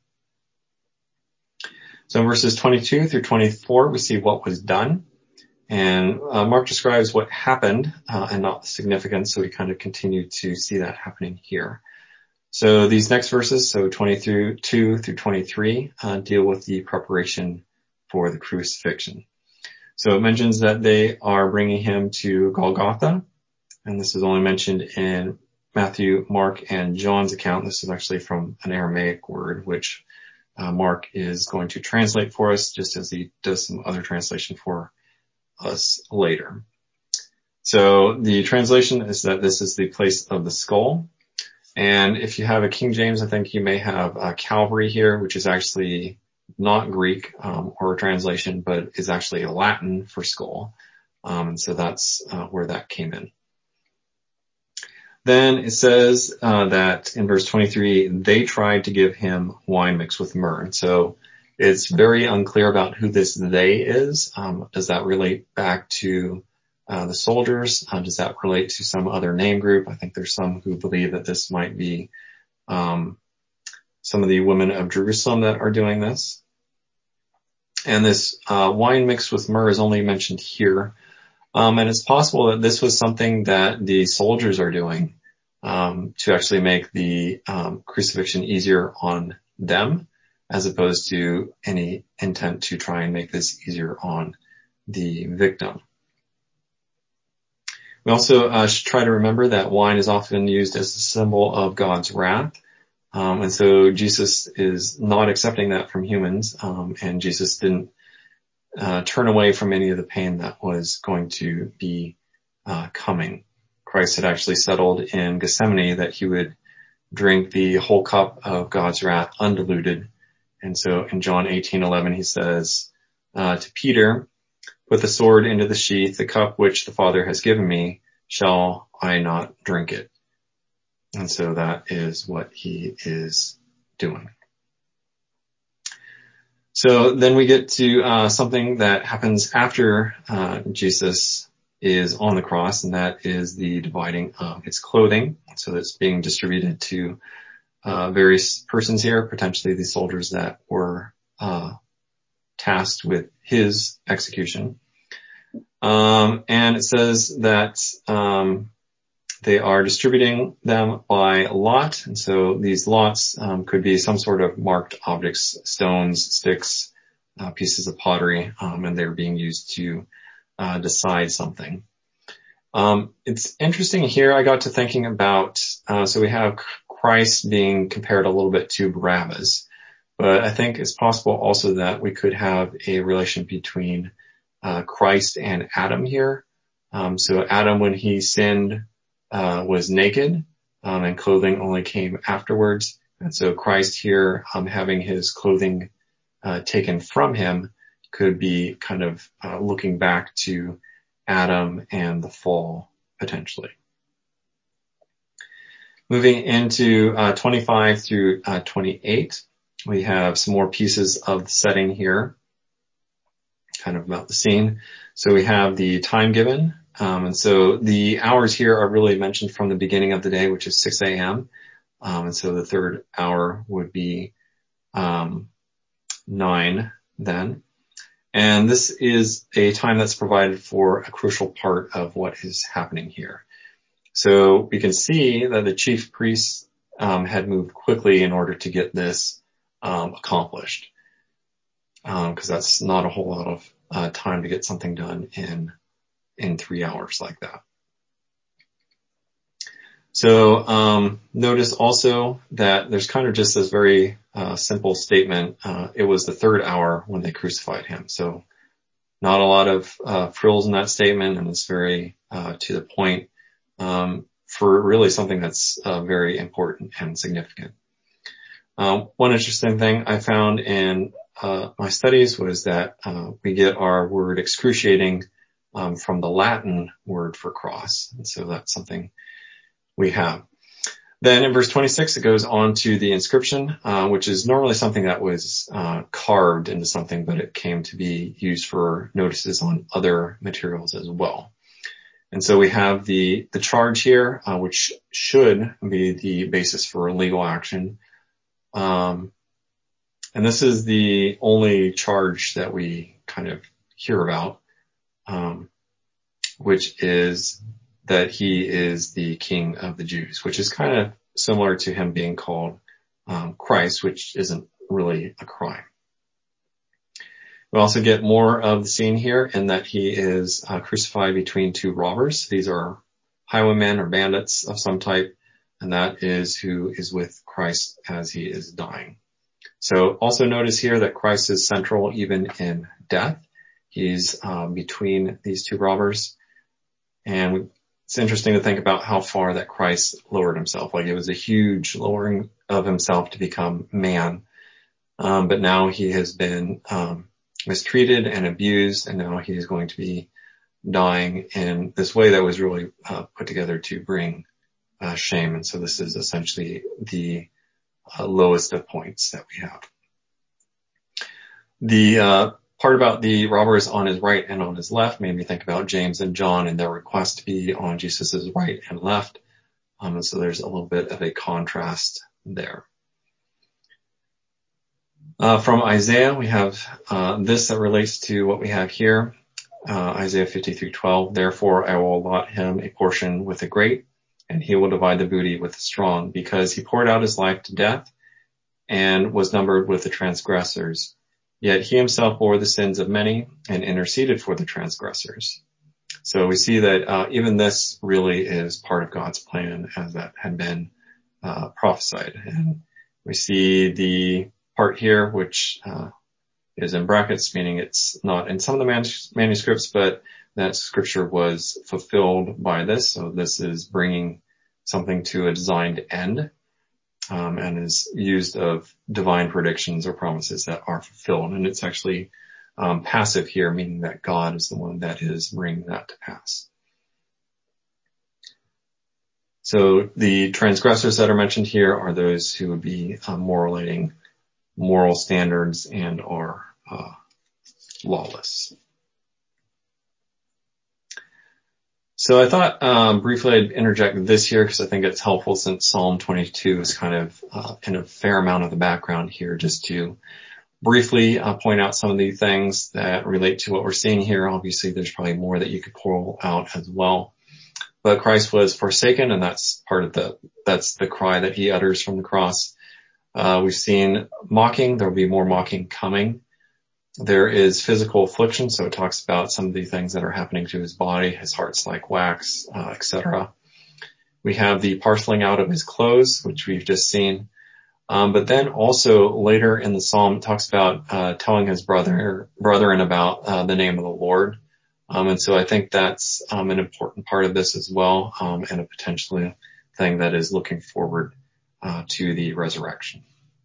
So in verses 22 through 24, we see what was done. And Mark describes what happened and not the significance, so we kind of continue to see that happening here. So these next verses, so 22 through 23, deal with the preparation for the crucifixion. So it mentions that they are bringing him to Golgotha, and this is only mentioned in Matthew, Mark, and John's account. This is actually from an Aramaic word, which Mark is going to translate for us, just as he does some other translation for us later. So the translation is that this is the place of the skull. And if you have a King James, I think you may have Calvary here, which is actually not Greek or a translation, but is actually Latin for skull. And so that's where that came in. Then it says that in verse 23, they tried to give him wine mixed with myrrh. And so it's very unclear about who this they is. Does that relate back to the soldiers? Does that relate to some other name group? I think there's some who believe that this might be some of the women of Jerusalem that are doing this. And this wine mixed with myrrh is only mentioned here. And it's possible that this was something that the soldiers are doing to actually make the crucifixion easier on them, as opposed to any intent to try and make this easier on the victim. We also should try to remember that wine is often used as a symbol of God's wrath. And so Jesus is not accepting that from humans, and Jesus didn't turn away from any of the pain that was going to be coming. Christ had actually settled in Gethsemane that he would drink the whole cup of God's wrath undiluted. And so in John 18:11, he says to Peter, "Put the sword into the sheath, the cup which the Father has given me, shall I not drink it?" And so that is what he is doing. So then we get to something that happens after Jesus is on the cross, and that is the dividing of his clothing. So it's being distributed to various persons here, potentially the soldiers that were tasked with his execution. And it says that they are distributing them by lot. And so these lots could be some sort of marked objects, stones, sticks, pieces of pottery, and they're being used to decide something. It's interesting here. I got to thinking about, so we have Christ being compared a little bit to Barabbas, but I think it's possible also that we could have a relation between Christ and Adam here. So Adam, when he sinned, was naked, and clothing only came afterwards. And so Christ here, having his clothing taken from him, could be kind of looking back to Adam and the fall, potentially. Moving into 25 through 28, we have some more pieces of the setting here, kind of about the scene. So we have the time given, and so the hours here are really mentioned from the beginning of the day, which is 6 a.m. And so the third hour would be 9 then. And this is a time that's provided for a crucial part of what is happening here. So we can see that the chief priests had moved quickly in order to get this accomplished, because that's not a whole lot of time to get something done in 3 hours like that. So notice also that there's kind of just this very simple statement. It was the third hour when they crucified him. So not a lot of frills in that statement, and it's very to the point for really something that's very important and significant. One interesting thing I found in my studies was that we get our word excruciating from the Latin word for cross, and so that's something we have. Then in verse 26, it goes on to the inscription, which is normally something that was carved into something, but it came to be used for notices on other materials as well. And so we have the charge here, which should be the basis for legal action. And this is the only charge that we kind of hear about, which is that he is the King of the Jews, which is kind of similar to him being called Christ, which isn't really a crime. We also get more of the scene here in that he is crucified between two robbers. These are highwaymen or bandits of some type, and that is who is with Christ as he is dying. So also notice here that Christ is central even in death. He's between these two robbers. And it's interesting to think about how far that Christ lowered himself. Like, it was a huge lowering of himself to become man. But now he has been mistreated and abused, and now he is going to be dying in this way that was really put together to bring shame. And so this is essentially the lowest of points that we have. The part about the robbers on his right and on his left made me think about James and John and their request to be on Jesus's right and left. And so there's a little bit of a contrast there. From Isaiah, we have this that relates to what we have here. Isaiah 53:12. Therefore, I will allot him a portion with the great, and he will divide the booty with the strong, because he poured out his life to death and was numbered with the transgressors. Yet he himself bore the sins of many and interceded for the transgressors. So we see that even this really is part of God's plan, as that had been prophesied. And we see the part here, which is in brackets, meaning it's not in some of the manuscripts, but that scripture was fulfilled by this. So this is bringing something to a designed end. And is used of divine predictions or promises that are fulfilled. And it's actually passive here, meaning that God is the one that is bringing that to pass. So the transgressors that are mentioned here are those who would be violating moral standards and are lawless. So I thought briefly I'd interject this here because I think it's helpful, since Psalm 22 is kind of in a fair amount of the background here, just to briefly point out some of the things that relate to what we're seeing here. Obviously, there's probably more that you could pull out as well. But Christ was forsaken, and that's the cry that he utters from the cross. We've seen mocking. There will be more mocking coming. There is physical affliction, so it talks about some of the things that are happening to his body. His heart's like wax, etc. We have the parceling out of his clothes, which we've just seen. But then also later in the psalm, it talks about telling his brethren about the name of the Lord. And so I think that's an important part of this as well, and a potentially thing that is looking forward to the resurrection.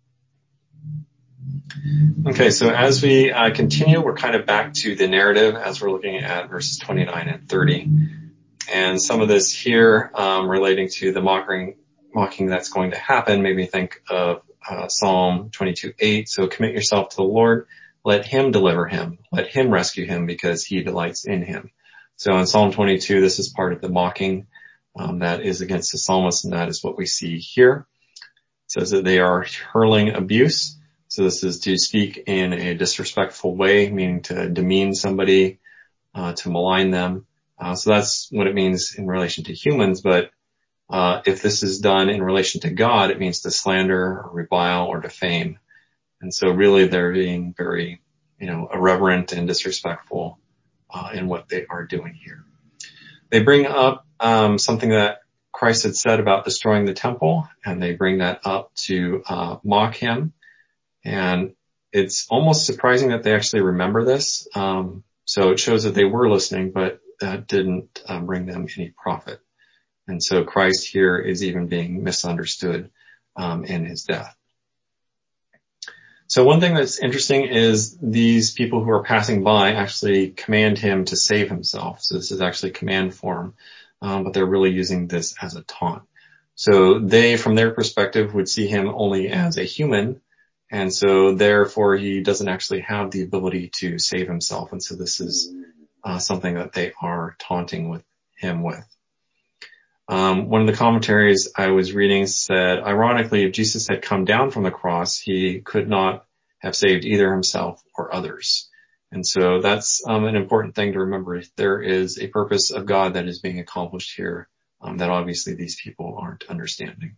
Okay, so as we continue, we're kind of back to the narrative as we're looking at verses 29 and 30. And some of this here relating to the mocking that's going to happen made me think of Psalm 22:8. So commit yourself to the Lord. Let him deliver him. Let him rescue him because he delights in him. So in Psalm 22, this is part of the mocking that is against the psalmist, and that is what we see here. It says that they are hurling abuse. So this is to speak in a disrespectful way, meaning to demean somebody, to malign them. So that's what it means in relation to humans. But if this is done in relation to God, it means to slander or revile or defame. And so really they're being very, irreverent and disrespectful in what they are doing here. They bring up something that Christ had said about destroying the temple, and they bring that up to mock him. And it's almost surprising that they actually remember this. So it shows that they were listening, but that didn't bring them any profit. And so Christ here is even being misunderstood in his death. So one thing that's interesting is these people who are passing by actually command him to save himself. So this is actually command form, but they're really using this as a taunt. So they, from their perspective, would see him only as a human, and so therefore he doesn't actually have the ability to save himself. And so this is something that they are taunting with him with. One of the commentaries I was reading said, ironically, if Jesus had come down from the cross, he could not have saved either himself or others. And so that's an important thing to remember. There is a purpose of God that is being accomplished here that obviously these people aren't understanding.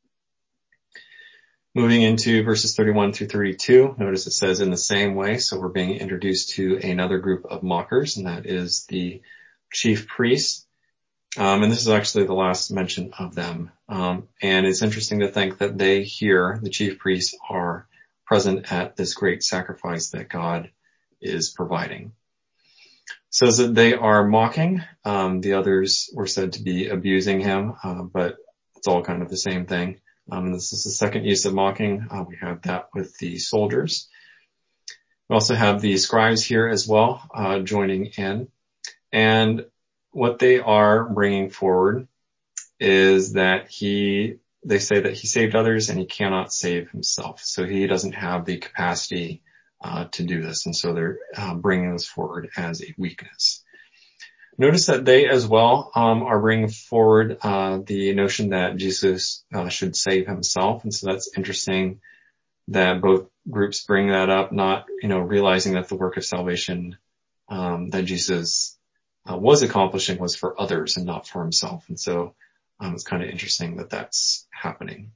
Moving into verses 31 through 32, notice it says in the same way. So we're being introduced to another group of mockers, and that is the chief priests. And this is actually the last mention of them. And it's interesting to think that they here, the chief priests, are present at this great sacrifice that God is providing. So that they are mocking. The others were said to be abusing him, but it's all kind of the same thing. And this is the second use of mocking. We have that with the soldiers. We also have the scribes here as well, joining in. And what they are bringing forward is that they say that he saved others and he cannot save himself. So he doesn't have the capacity to do this. And so they're bringing this forward as a weakness. Notice that they as well are bringing forward the notion that Jesus should save himself. And so that's interesting that both groups bring that up, not, realizing that the work of salvation that Jesus was accomplishing was for others and not for himself. And so it's kind of interesting that that's happening.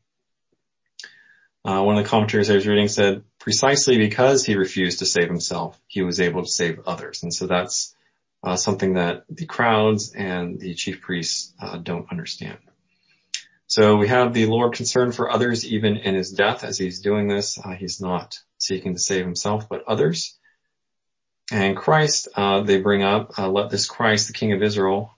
One of the commentaries I was reading said, precisely because he refused to save himself, he was able to save others. And so that's something that the crowds and the chief priests don't understand. So we have the Lord concerned for others even in his death. As he's doing this, he's not seeking to save himself, but others. And Christ, they bring up, let this Christ, the King of Israel,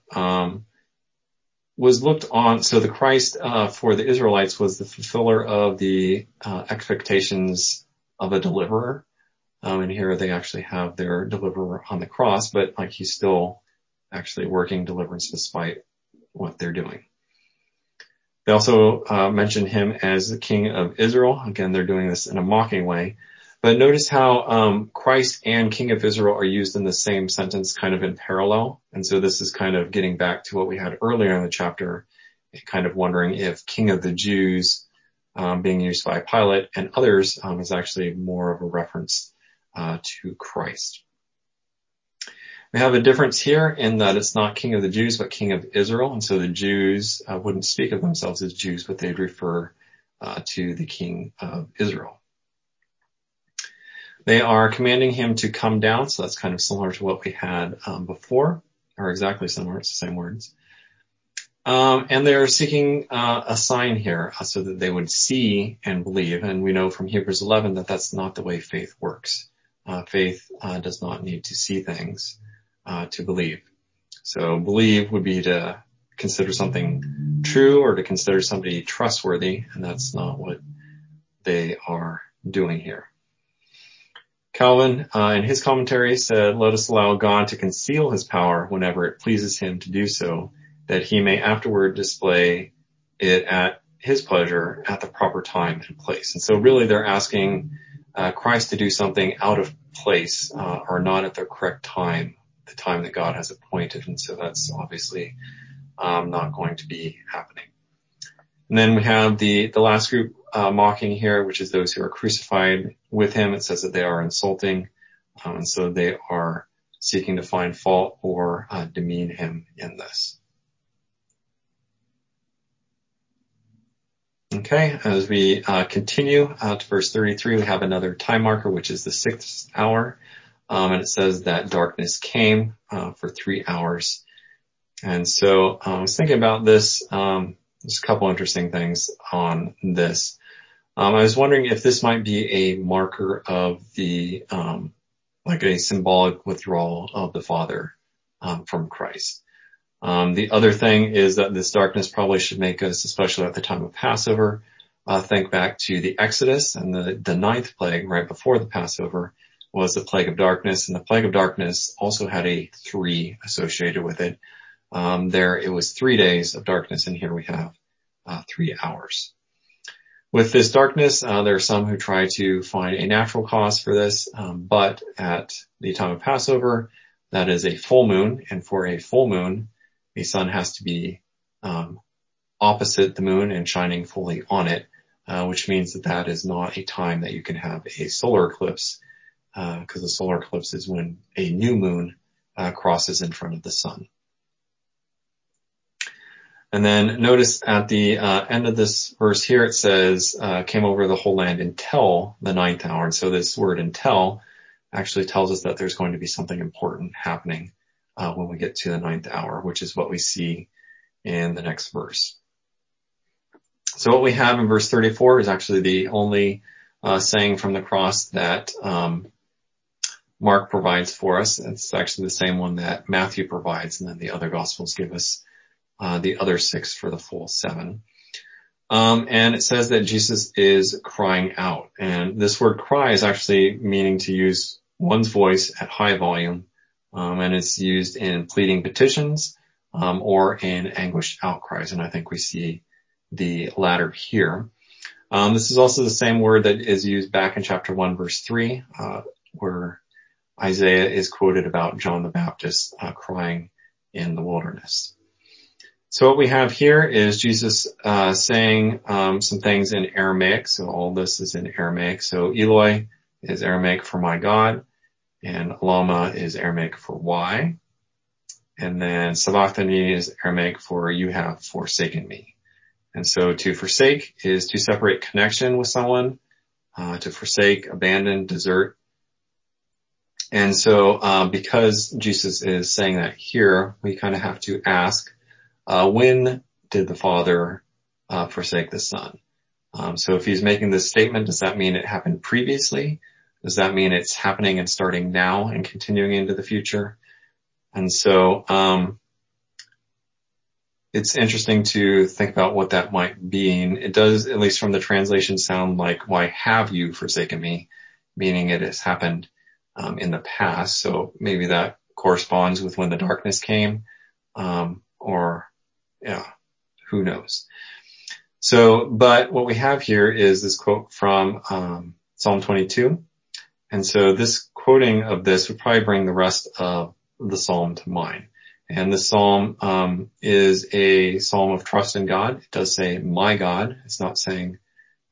was looked on. So the Christ for the Israelites was the fulfiller of the expectations of a deliverer. And here they actually have their deliverer on the cross, but he's still actually working deliverance despite what they're doing. They also mention him as the King of Israel. Again, they're doing this in a mocking way. But notice how Christ and King of Israel are used in the same sentence, kind of in parallel. And so this is kind of getting back to what we had earlier in the chapter, kind of wondering if King of the Jews being used by Pilate and others is actually more of a reference to Christ. We have a difference here in that it's not King of the Jews, but King of Israel. And so the Jews wouldn't speak of themselves as Jews, but they'd refer to the King of Israel. They are commanding him to come down. So that's kind of similar to what we had before, or exactly similar. It's the same words. And they're seeking a sign here so that they would see and believe. And we know from Hebrews 11 that that's not the way faith works. Faith does not need to see things to believe. So believe would be to consider something true or to consider somebody trustworthy, and that's not what they are doing here. Calvin, in his commentary, said, "Let us allow God to conceal his power whenever it pleases him to do so, that he may afterward display it at his pleasure at the proper time and place." And so really they're asking Christ to do something out of place or not at the correct time, the time that God has appointed. And so that's obviously not going to be happening. And then we have the last group mocking here, which is those who are crucified with him. It says that they are insulting. And so they are seeking to find fault or demean him in this. Okay, as we continue to verse 33, we have another time marker, which is the 6th hour. And it says that darkness came for 3 hours. And so I was thinking about this. There's a couple interesting things on this. I was wondering if this might be a marker of the, like a symbolic withdrawal of the Father from Christ. The other thing is that this darkness probably should make us, especially at the time of Passover, think back to the Exodus, and the 9th plague right before the Passover was the plague of darkness, and the plague of darkness also had a 3 associated with it. There it was 3 days of darkness, and here we have 3 hours. With this darkness, there are some who try to find a natural cause for this, but at the time of Passover, that is a full moon, and for a full moon, the sun has to be opposite the moon and shining fully on it, which means that that is not a time that you can have a solar eclipse, because a solar eclipse is when a new moon crosses in front of the sun. And then notice at the end of this verse here, it says, came over the whole land until the 9th hour. And so this word until actually tells us that there's going to be something important happening when we get to the 9th hour, which is what we see in the next verse. So what we have in verse 34 is actually the only saying from the cross that Mark provides for us. It's actually the same one that Matthew provides, and then the other Gospels give us the other 6 for the full 7. And it says that Jesus is crying out. And this word cry is actually meaning to use one's voice at high volume. And it's used in pleading petitions or in anguished outcries. And I think we see the latter here. This is also the same word that is used back in chapter 1, verse 3, where Isaiah is quoted about John the Baptist crying in the wilderness. So what we have here is Jesus saying some things in Aramaic. So all this is in Aramaic. So Eloi is Aramaic for my God, and Lama is Aramaic for why. And then Sabachthani is Aramaic for you have forsaken me. And so to forsake is to separate connection with someone, to forsake, abandon, desert. And so because Jesus is saying that here, we kind of have to ask, when did the Father forsake the Son? So if he's making this statement, does that mean it happened previously? Does that mean it's happening and starting now and continuing into the future? And so it's interesting to think about what that might mean. It does, at least from the translation, sound like, why have you forsaken me? Meaning it has happened in the past. So maybe that corresponds with when the darkness came, or yeah, who knows? So, but what we have here is this quote from Psalm 22. And so this quoting of this would probably bring the rest of the psalm to mind. And the psalm is a psalm of trust in God. It does say my God. It's not saying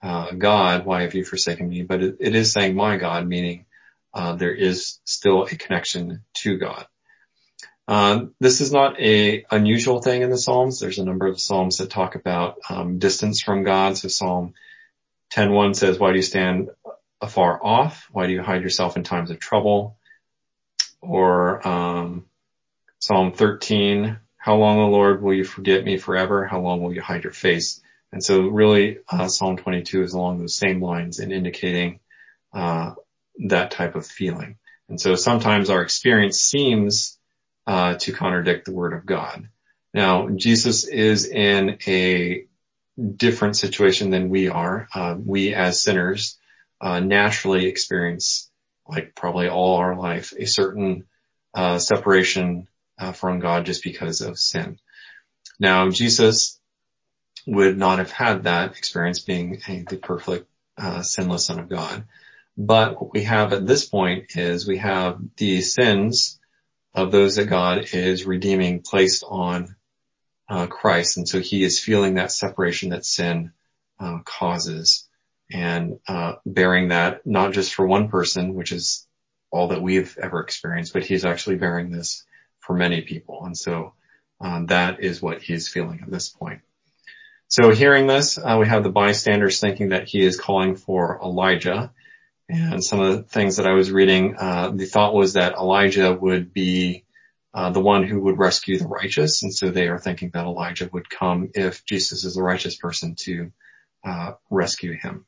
God, why have you forsaken me? But it is saying my God, meaning there is still a connection to God. This is not a unusual thing in the Psalms. There's a number of Psalms that talk about distance from God. So Psalm 10:1 says, why do you stand afar off? Why do you hide yourself in times of trouble? Or Psalm 13, how long, O Lord, will you forget me forever? How long will you hide your face? And so really Psalm 22 is along those same lines in indicating that type of feeling. And so sometimes our experience seems to contradict the word of God. Now, Jesus is in a different situation than we are. We as sinners naturally experience, like probably all our life, a certain separation from God just because of sin. Now, Jesus would not have had that experience being the perfect, sinless Son of God. But what we have at this point is we have the sins of those that God is redeeming placed on Christ. And so he is feeling that separation that sin causes, and bearing that not just for one person, which is all that we've ever experienced, but he's actually bearing this for many people. And so that is what he's feeling at this point. So hearing this, we have the bystanders thinking that he is calling for Elijah. And some of the things that I was reading, the thought was that Elijah would be the one who would rescue the righteous. And so they are thinking that Elijah would come if Jesus is the righteous person to rescue him.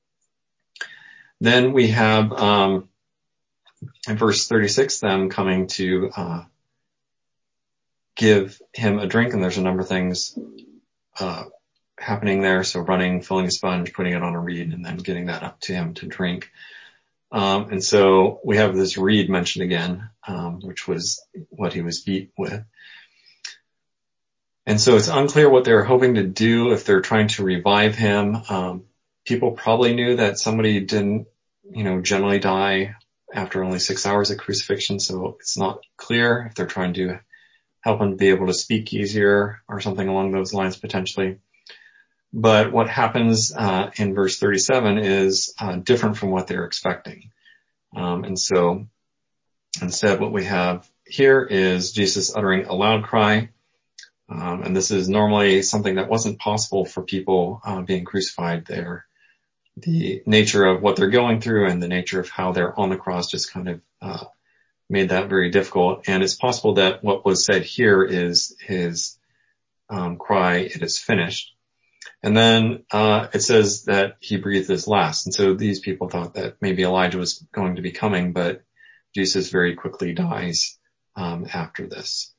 Then we have in verse 36 them coming to give him a drink, and there's a number of things happening there. So running, filling a sponge, putting it on a reed, and then getting that up to him to drink. And so we have this reed mentioned again, which was what he was beat with. And so it's unclear what they're hoping to do, if they're trying to revive him. People probably knew that somebody didn't, generally die after only 6 hours of crucifixion. So it's not clear if they're trying to help him be able to speak easier or something along those lines potentially. But what happens in verse 37 is different from what they're expecting. And so instead what we have here is Jesus uttering a loud cry. And this is normally something that wasn't possible for people being crucified there. The nature of what they're going through and the nature of how they're on the cross just kind of made that very difficult. And it's possible that what was said here is his cry, it is finished. And then it says that he breathed his last. And so these people thought that maybe Elijah was going to be coming, but Jesus very quickly dies after this.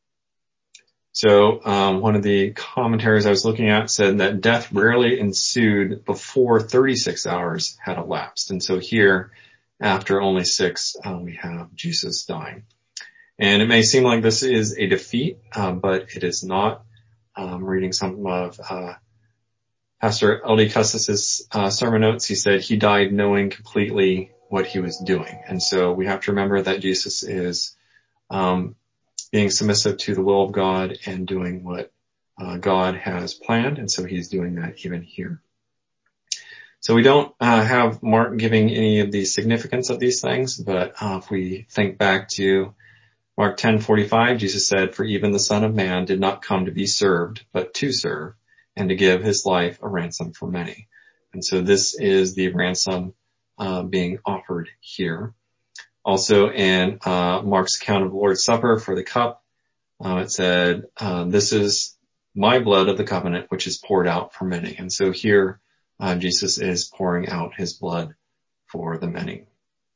So one of the commentaries I was looking at said that death rarely ensued before 36 hours had elapsed. And so here, after only 6, we have Jesus dying. And it may seem like this is a defeat, but it is not. Reading some of Pastor L.D. Custis' sermon notes, he said he died knowing completely what he was doing. And so we have to remember that Jesus is being submissive to the will of God and doing what God has planned. And so he's doing that even here. So we don't have Mark giving any of the significance of these things, but if we think back to Mark 10:45, Jesus said, "For even the Son of Man did not come to be served, but to serve, and to give his life a ransom for many." And so this is the ransom being offered here. Also in Mark's account of the Lord's Supper for the cup, it said, "This is my blood of the covenant, which is poured out for many." And so here Jesus is pouring out his blood for the many.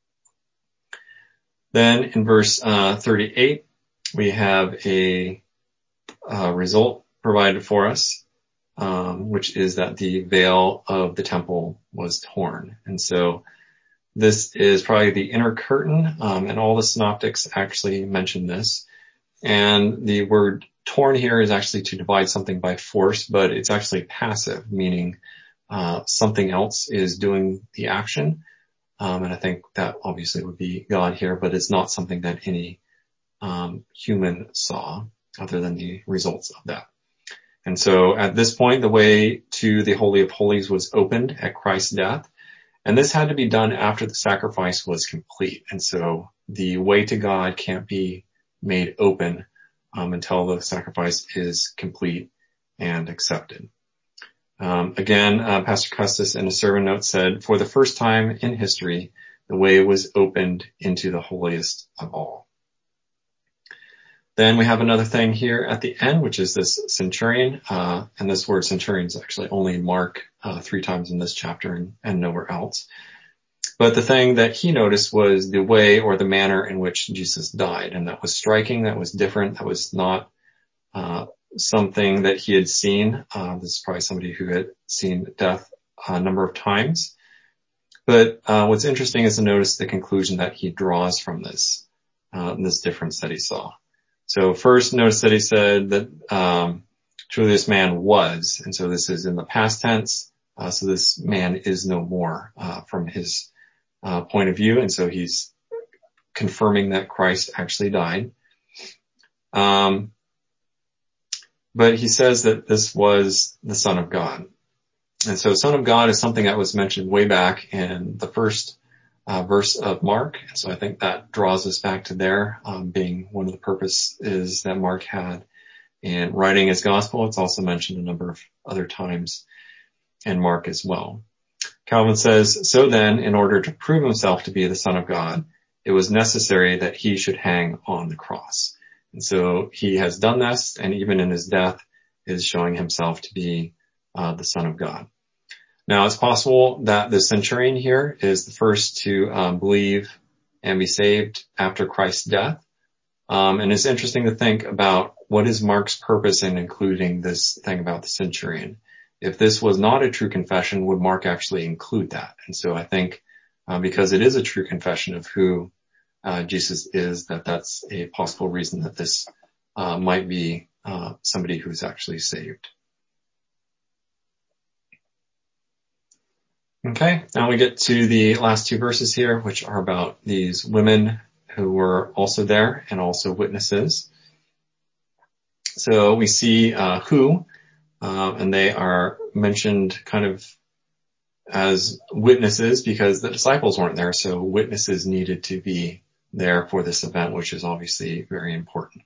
Then in verse 38, we have a result provided for us, which is that the veil of the temple was torn. And so this is probably the inner curtain, and all the synoptics actually mention this. And the word torn here is actually to divide something by force, but it's actually passive, meaning something else is doing the action. And I think that obviously would be God here, but it's not something that any human saw other than the results of that. And so at this point, the way to the Holy of Holies was opened at Christ's death. And this had to be done after the sacrifice was complete. And so the way to God can't be made open until the sacrifice is complete and accepted. Again, Pastor Custis in a sermon note said, for the first time in history, the way was opened into the holiest of all. Then we have another thing here at the end, which is this centurion. And this word centurion is actually only in Mark 3 times in this chapter and nowhere else. But the thing that he noticed was the way or the manner in which Jesus died. And that was striking. That was different. That was not something that he had seen. This is probably somebody who had seen death a number of times. But what's interesting is to notice the conclusion that he draws from this difference that he saw. So first, notice that he said that truly this man was, and so this is in the past tense. So this man is no more from his point of view, and so he's confirming that Christ actually died. But he says that this was the Son of God, and so Son of God is something that was mentioned way back in the first verse of Mark. So I think that draws us back to there, being one of the purposes that Mark had in writing his gospel. It's also mentioned a number of other times in Mark as well. Calvin says, so then, in order to prove himself to be the Son of God, it was necessary that he should hang on the cross. And so he has done this, and even in his death is showing himself to be the Son of God. Now, it's possible that the centurion here is the first to believe and be saved after Christ's death. And it's interesting to think about what is Mark's purpose in including this thing about the centurion. If this was not a true confession, would Mark actually include that? And so I think because it is a true confession of who Jesus is, that's a possible reason that this might be somebody who's actually saved. Okay, now we get to the last 2 verses here, which are about these women who were also there and also witnesses. So we see who, and they are mentioned kind of as witnesses because the disciples weren't there, so witnesses needed to be there for this event, which is obviously very important.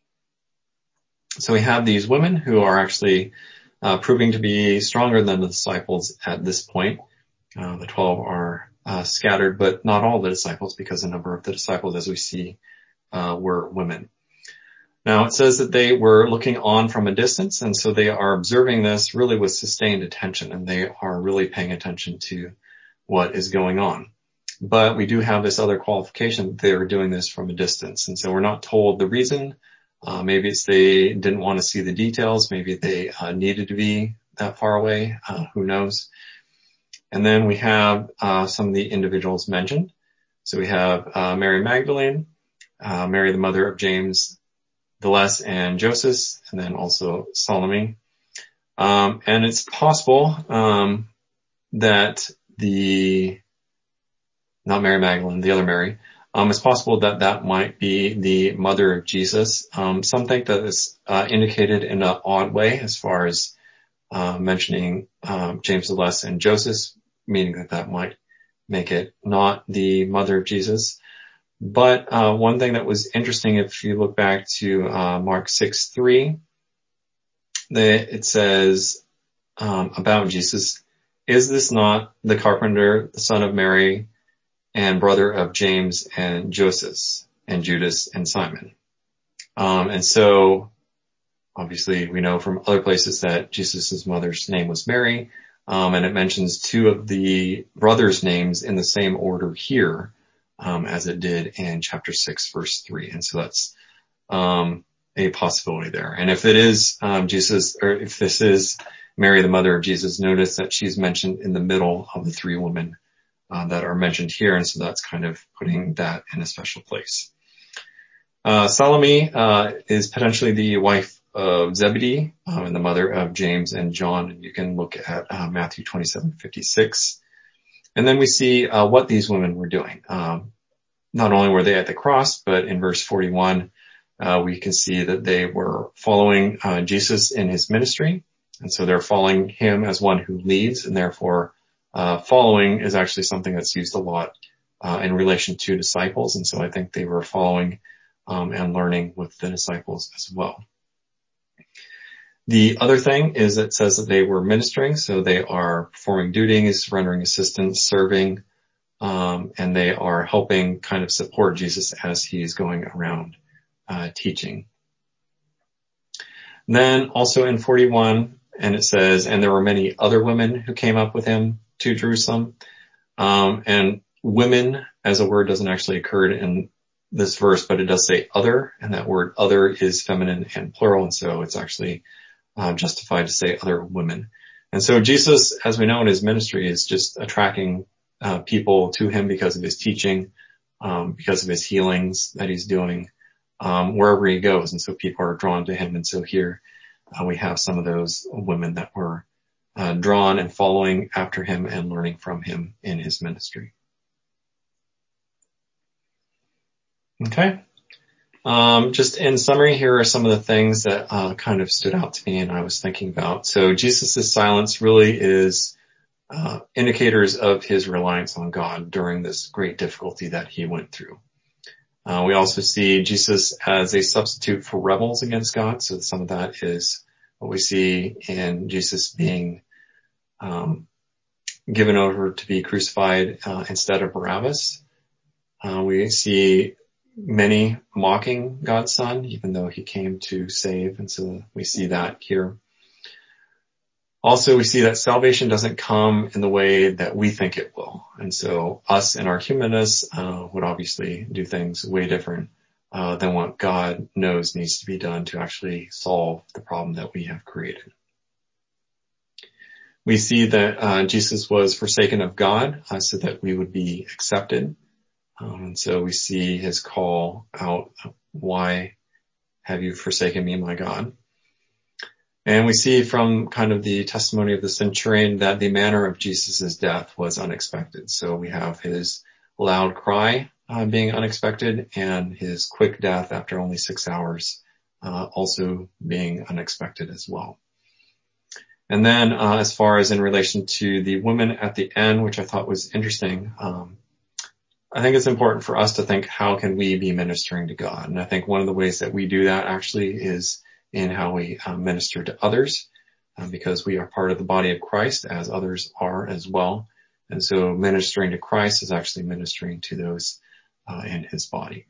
So we have these women who are actually proving to be stronger than the disciples at this point. The 12 are scattered, but not all the disciples, because a number of the disciples, as we see, were women. Now it says that they were looking on from a distance, and so they are observing this really with sustained attention, and they are really paying attention to what is going on. But we do have this other qualification. They are doing this from a distance, and so we're not told the reason. Maybe it's they didn't want to see the details. Maybe they needed to be that far away. Who knows? And then we have some of the individuals mentioned. So we have Mary Magdalene, Mary the mother of James the Less and Joseph, and then also Salome. And it's possible that not Mary Magdalene, the other Mary, it's possible that that might be the mother of Jesus. Some think that it's indicated in an odd way as far as mentioning James the Less and Joseph, meaning that might make it not the mother of Jesus. But one thing that was interesting, if you look back to Mark 6:3, it says about Jesus, is this not the carpenter, the son of Mary, and brother of James and Joseph and Judas and Simon? And so obviously we know from other places that Jesus' mother's name was Mary. And it mentions 2 of the brothers' names in the same order here, as it did in chapter 6, verse 3. And so that's a possibility there. And if it is Jesus, or if this is Mary, the mother of Jesus, notice that she's mentioned in the middle of the 3 women that are mentioned here. And so that's kind of putting that in a special place. Salome is potentially the wife of Zebedee, and the mother of James and John. And you can look at Matthew 27:56. And then we see what these women were doing. Not only were they at the cross, but in verse 41, we can see that they were following Jesus in his ministry. And so they're following him as one who leads, and therefore following is actually something that's used a lot in relation to disciples. And so I think they were following and learning with the disciples as well. The other thing is it says that they were ministering, so they are performing duties, rendering assistance, serving, and they are helping kind of support Jesus as he's going around teaching. And then also in 41, and it says, and there were many other women who came up with him to Jerusalem. And women as a word doesn't actually occur in this verse, but it does say other, and that word other is feminine and plural, and so it's actually justified to say other women. And so Jesus, as we know in his ministry, is just attracting people to him because of his teaching, because of his healings that he's doing, wherever he goes. And so people are drawn to him. And so here we have some of those women that were drawn and following after him and learning from him in his ministry. Okay. Just in summary, here are some of the things that kind of stood out to me and I was thinking about. So Jesus' silence really is indicators of his reliance on God during this great difficulty that he went through. We also see Jesus as a substitute for rebels against God. So some of that is what we see in Jesus being given over to be crucified instead of Barabbas. We see many mocking God's son, even though he came to save. And so we see that here. Also, we see that salvation doesn't come in the way that we think it will. And so us in our humanness would obviously do things way different than what God knows needs to be done to actually solve the problem that we have created. We see that Jesus was forsaken of God so that we would be accepted. And so we see his call out, why have you forsaken me, my God? And we see from kind of the testimony of the centurion that the manner of Jesus' death was unexpected. So we have his loud cry being unexpected and his quick death after only 6 hours also being unexpected as well. And then as far as in relation to the women at the end, which I thought was interesting, I think it's important for us to think, how can we be ministering to God? And I think one of the ways that we do that actually is in how we minister to others, because we are part of the body of Christ, as others are as well. And so ministering to Christ is actually ministering to those in his body.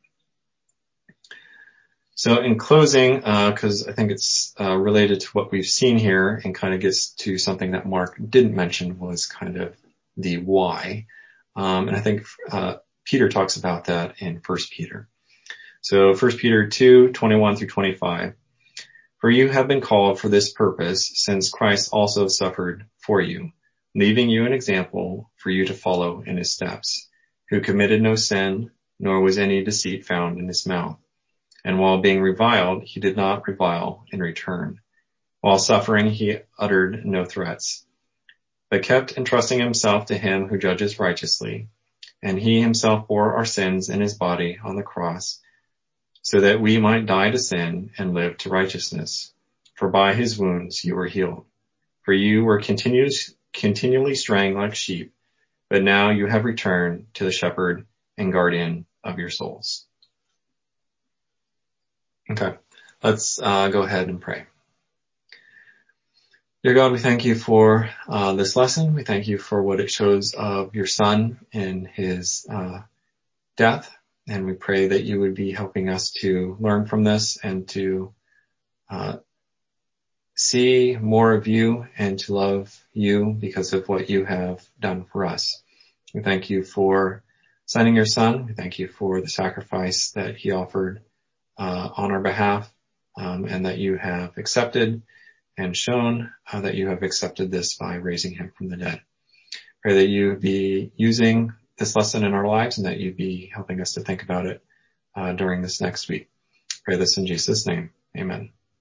So in closing, because I think it's related to what we've seen here and kind of gets to something that Mark didn't mention, was kind of the why. And I think Peter talks about that in 1 Peter. So 1 Peter 2:21 through 25. For you have been called for this purpose, since Christ also suffered for you, leaving you an example for you to follow in his steps, who committed no sin, nor was any deceit found in his mouth. And while being reviled, he did not revile in return. While suffering, he uttered no threats, but kept entrusting himself to him who judges righteously. And he himself bore our sins in his body on the cross, so that we might die to sin and live to righteousness. For by his wounds you were healed. For you were continually straying like sheep, but now you have returned to the shepherd and guardian of your souls. Okay, let's go ahead and pray. Dear God, we thank you for this lesson. We thank you for what it shows of your son and his death. And we pray that you would be helping us to learn from this and to see more of you and to love you because of what you have done for us. We thank you for sending your son. We thank you for the sacrifice that he offered on our behalf, and that you have accepted and shown that you have accepted this by raising him from the dead. Pray that you be using this lesson in our lives and that you be helping us to think about it during this next week. Pray this in Jesus' name. Amen.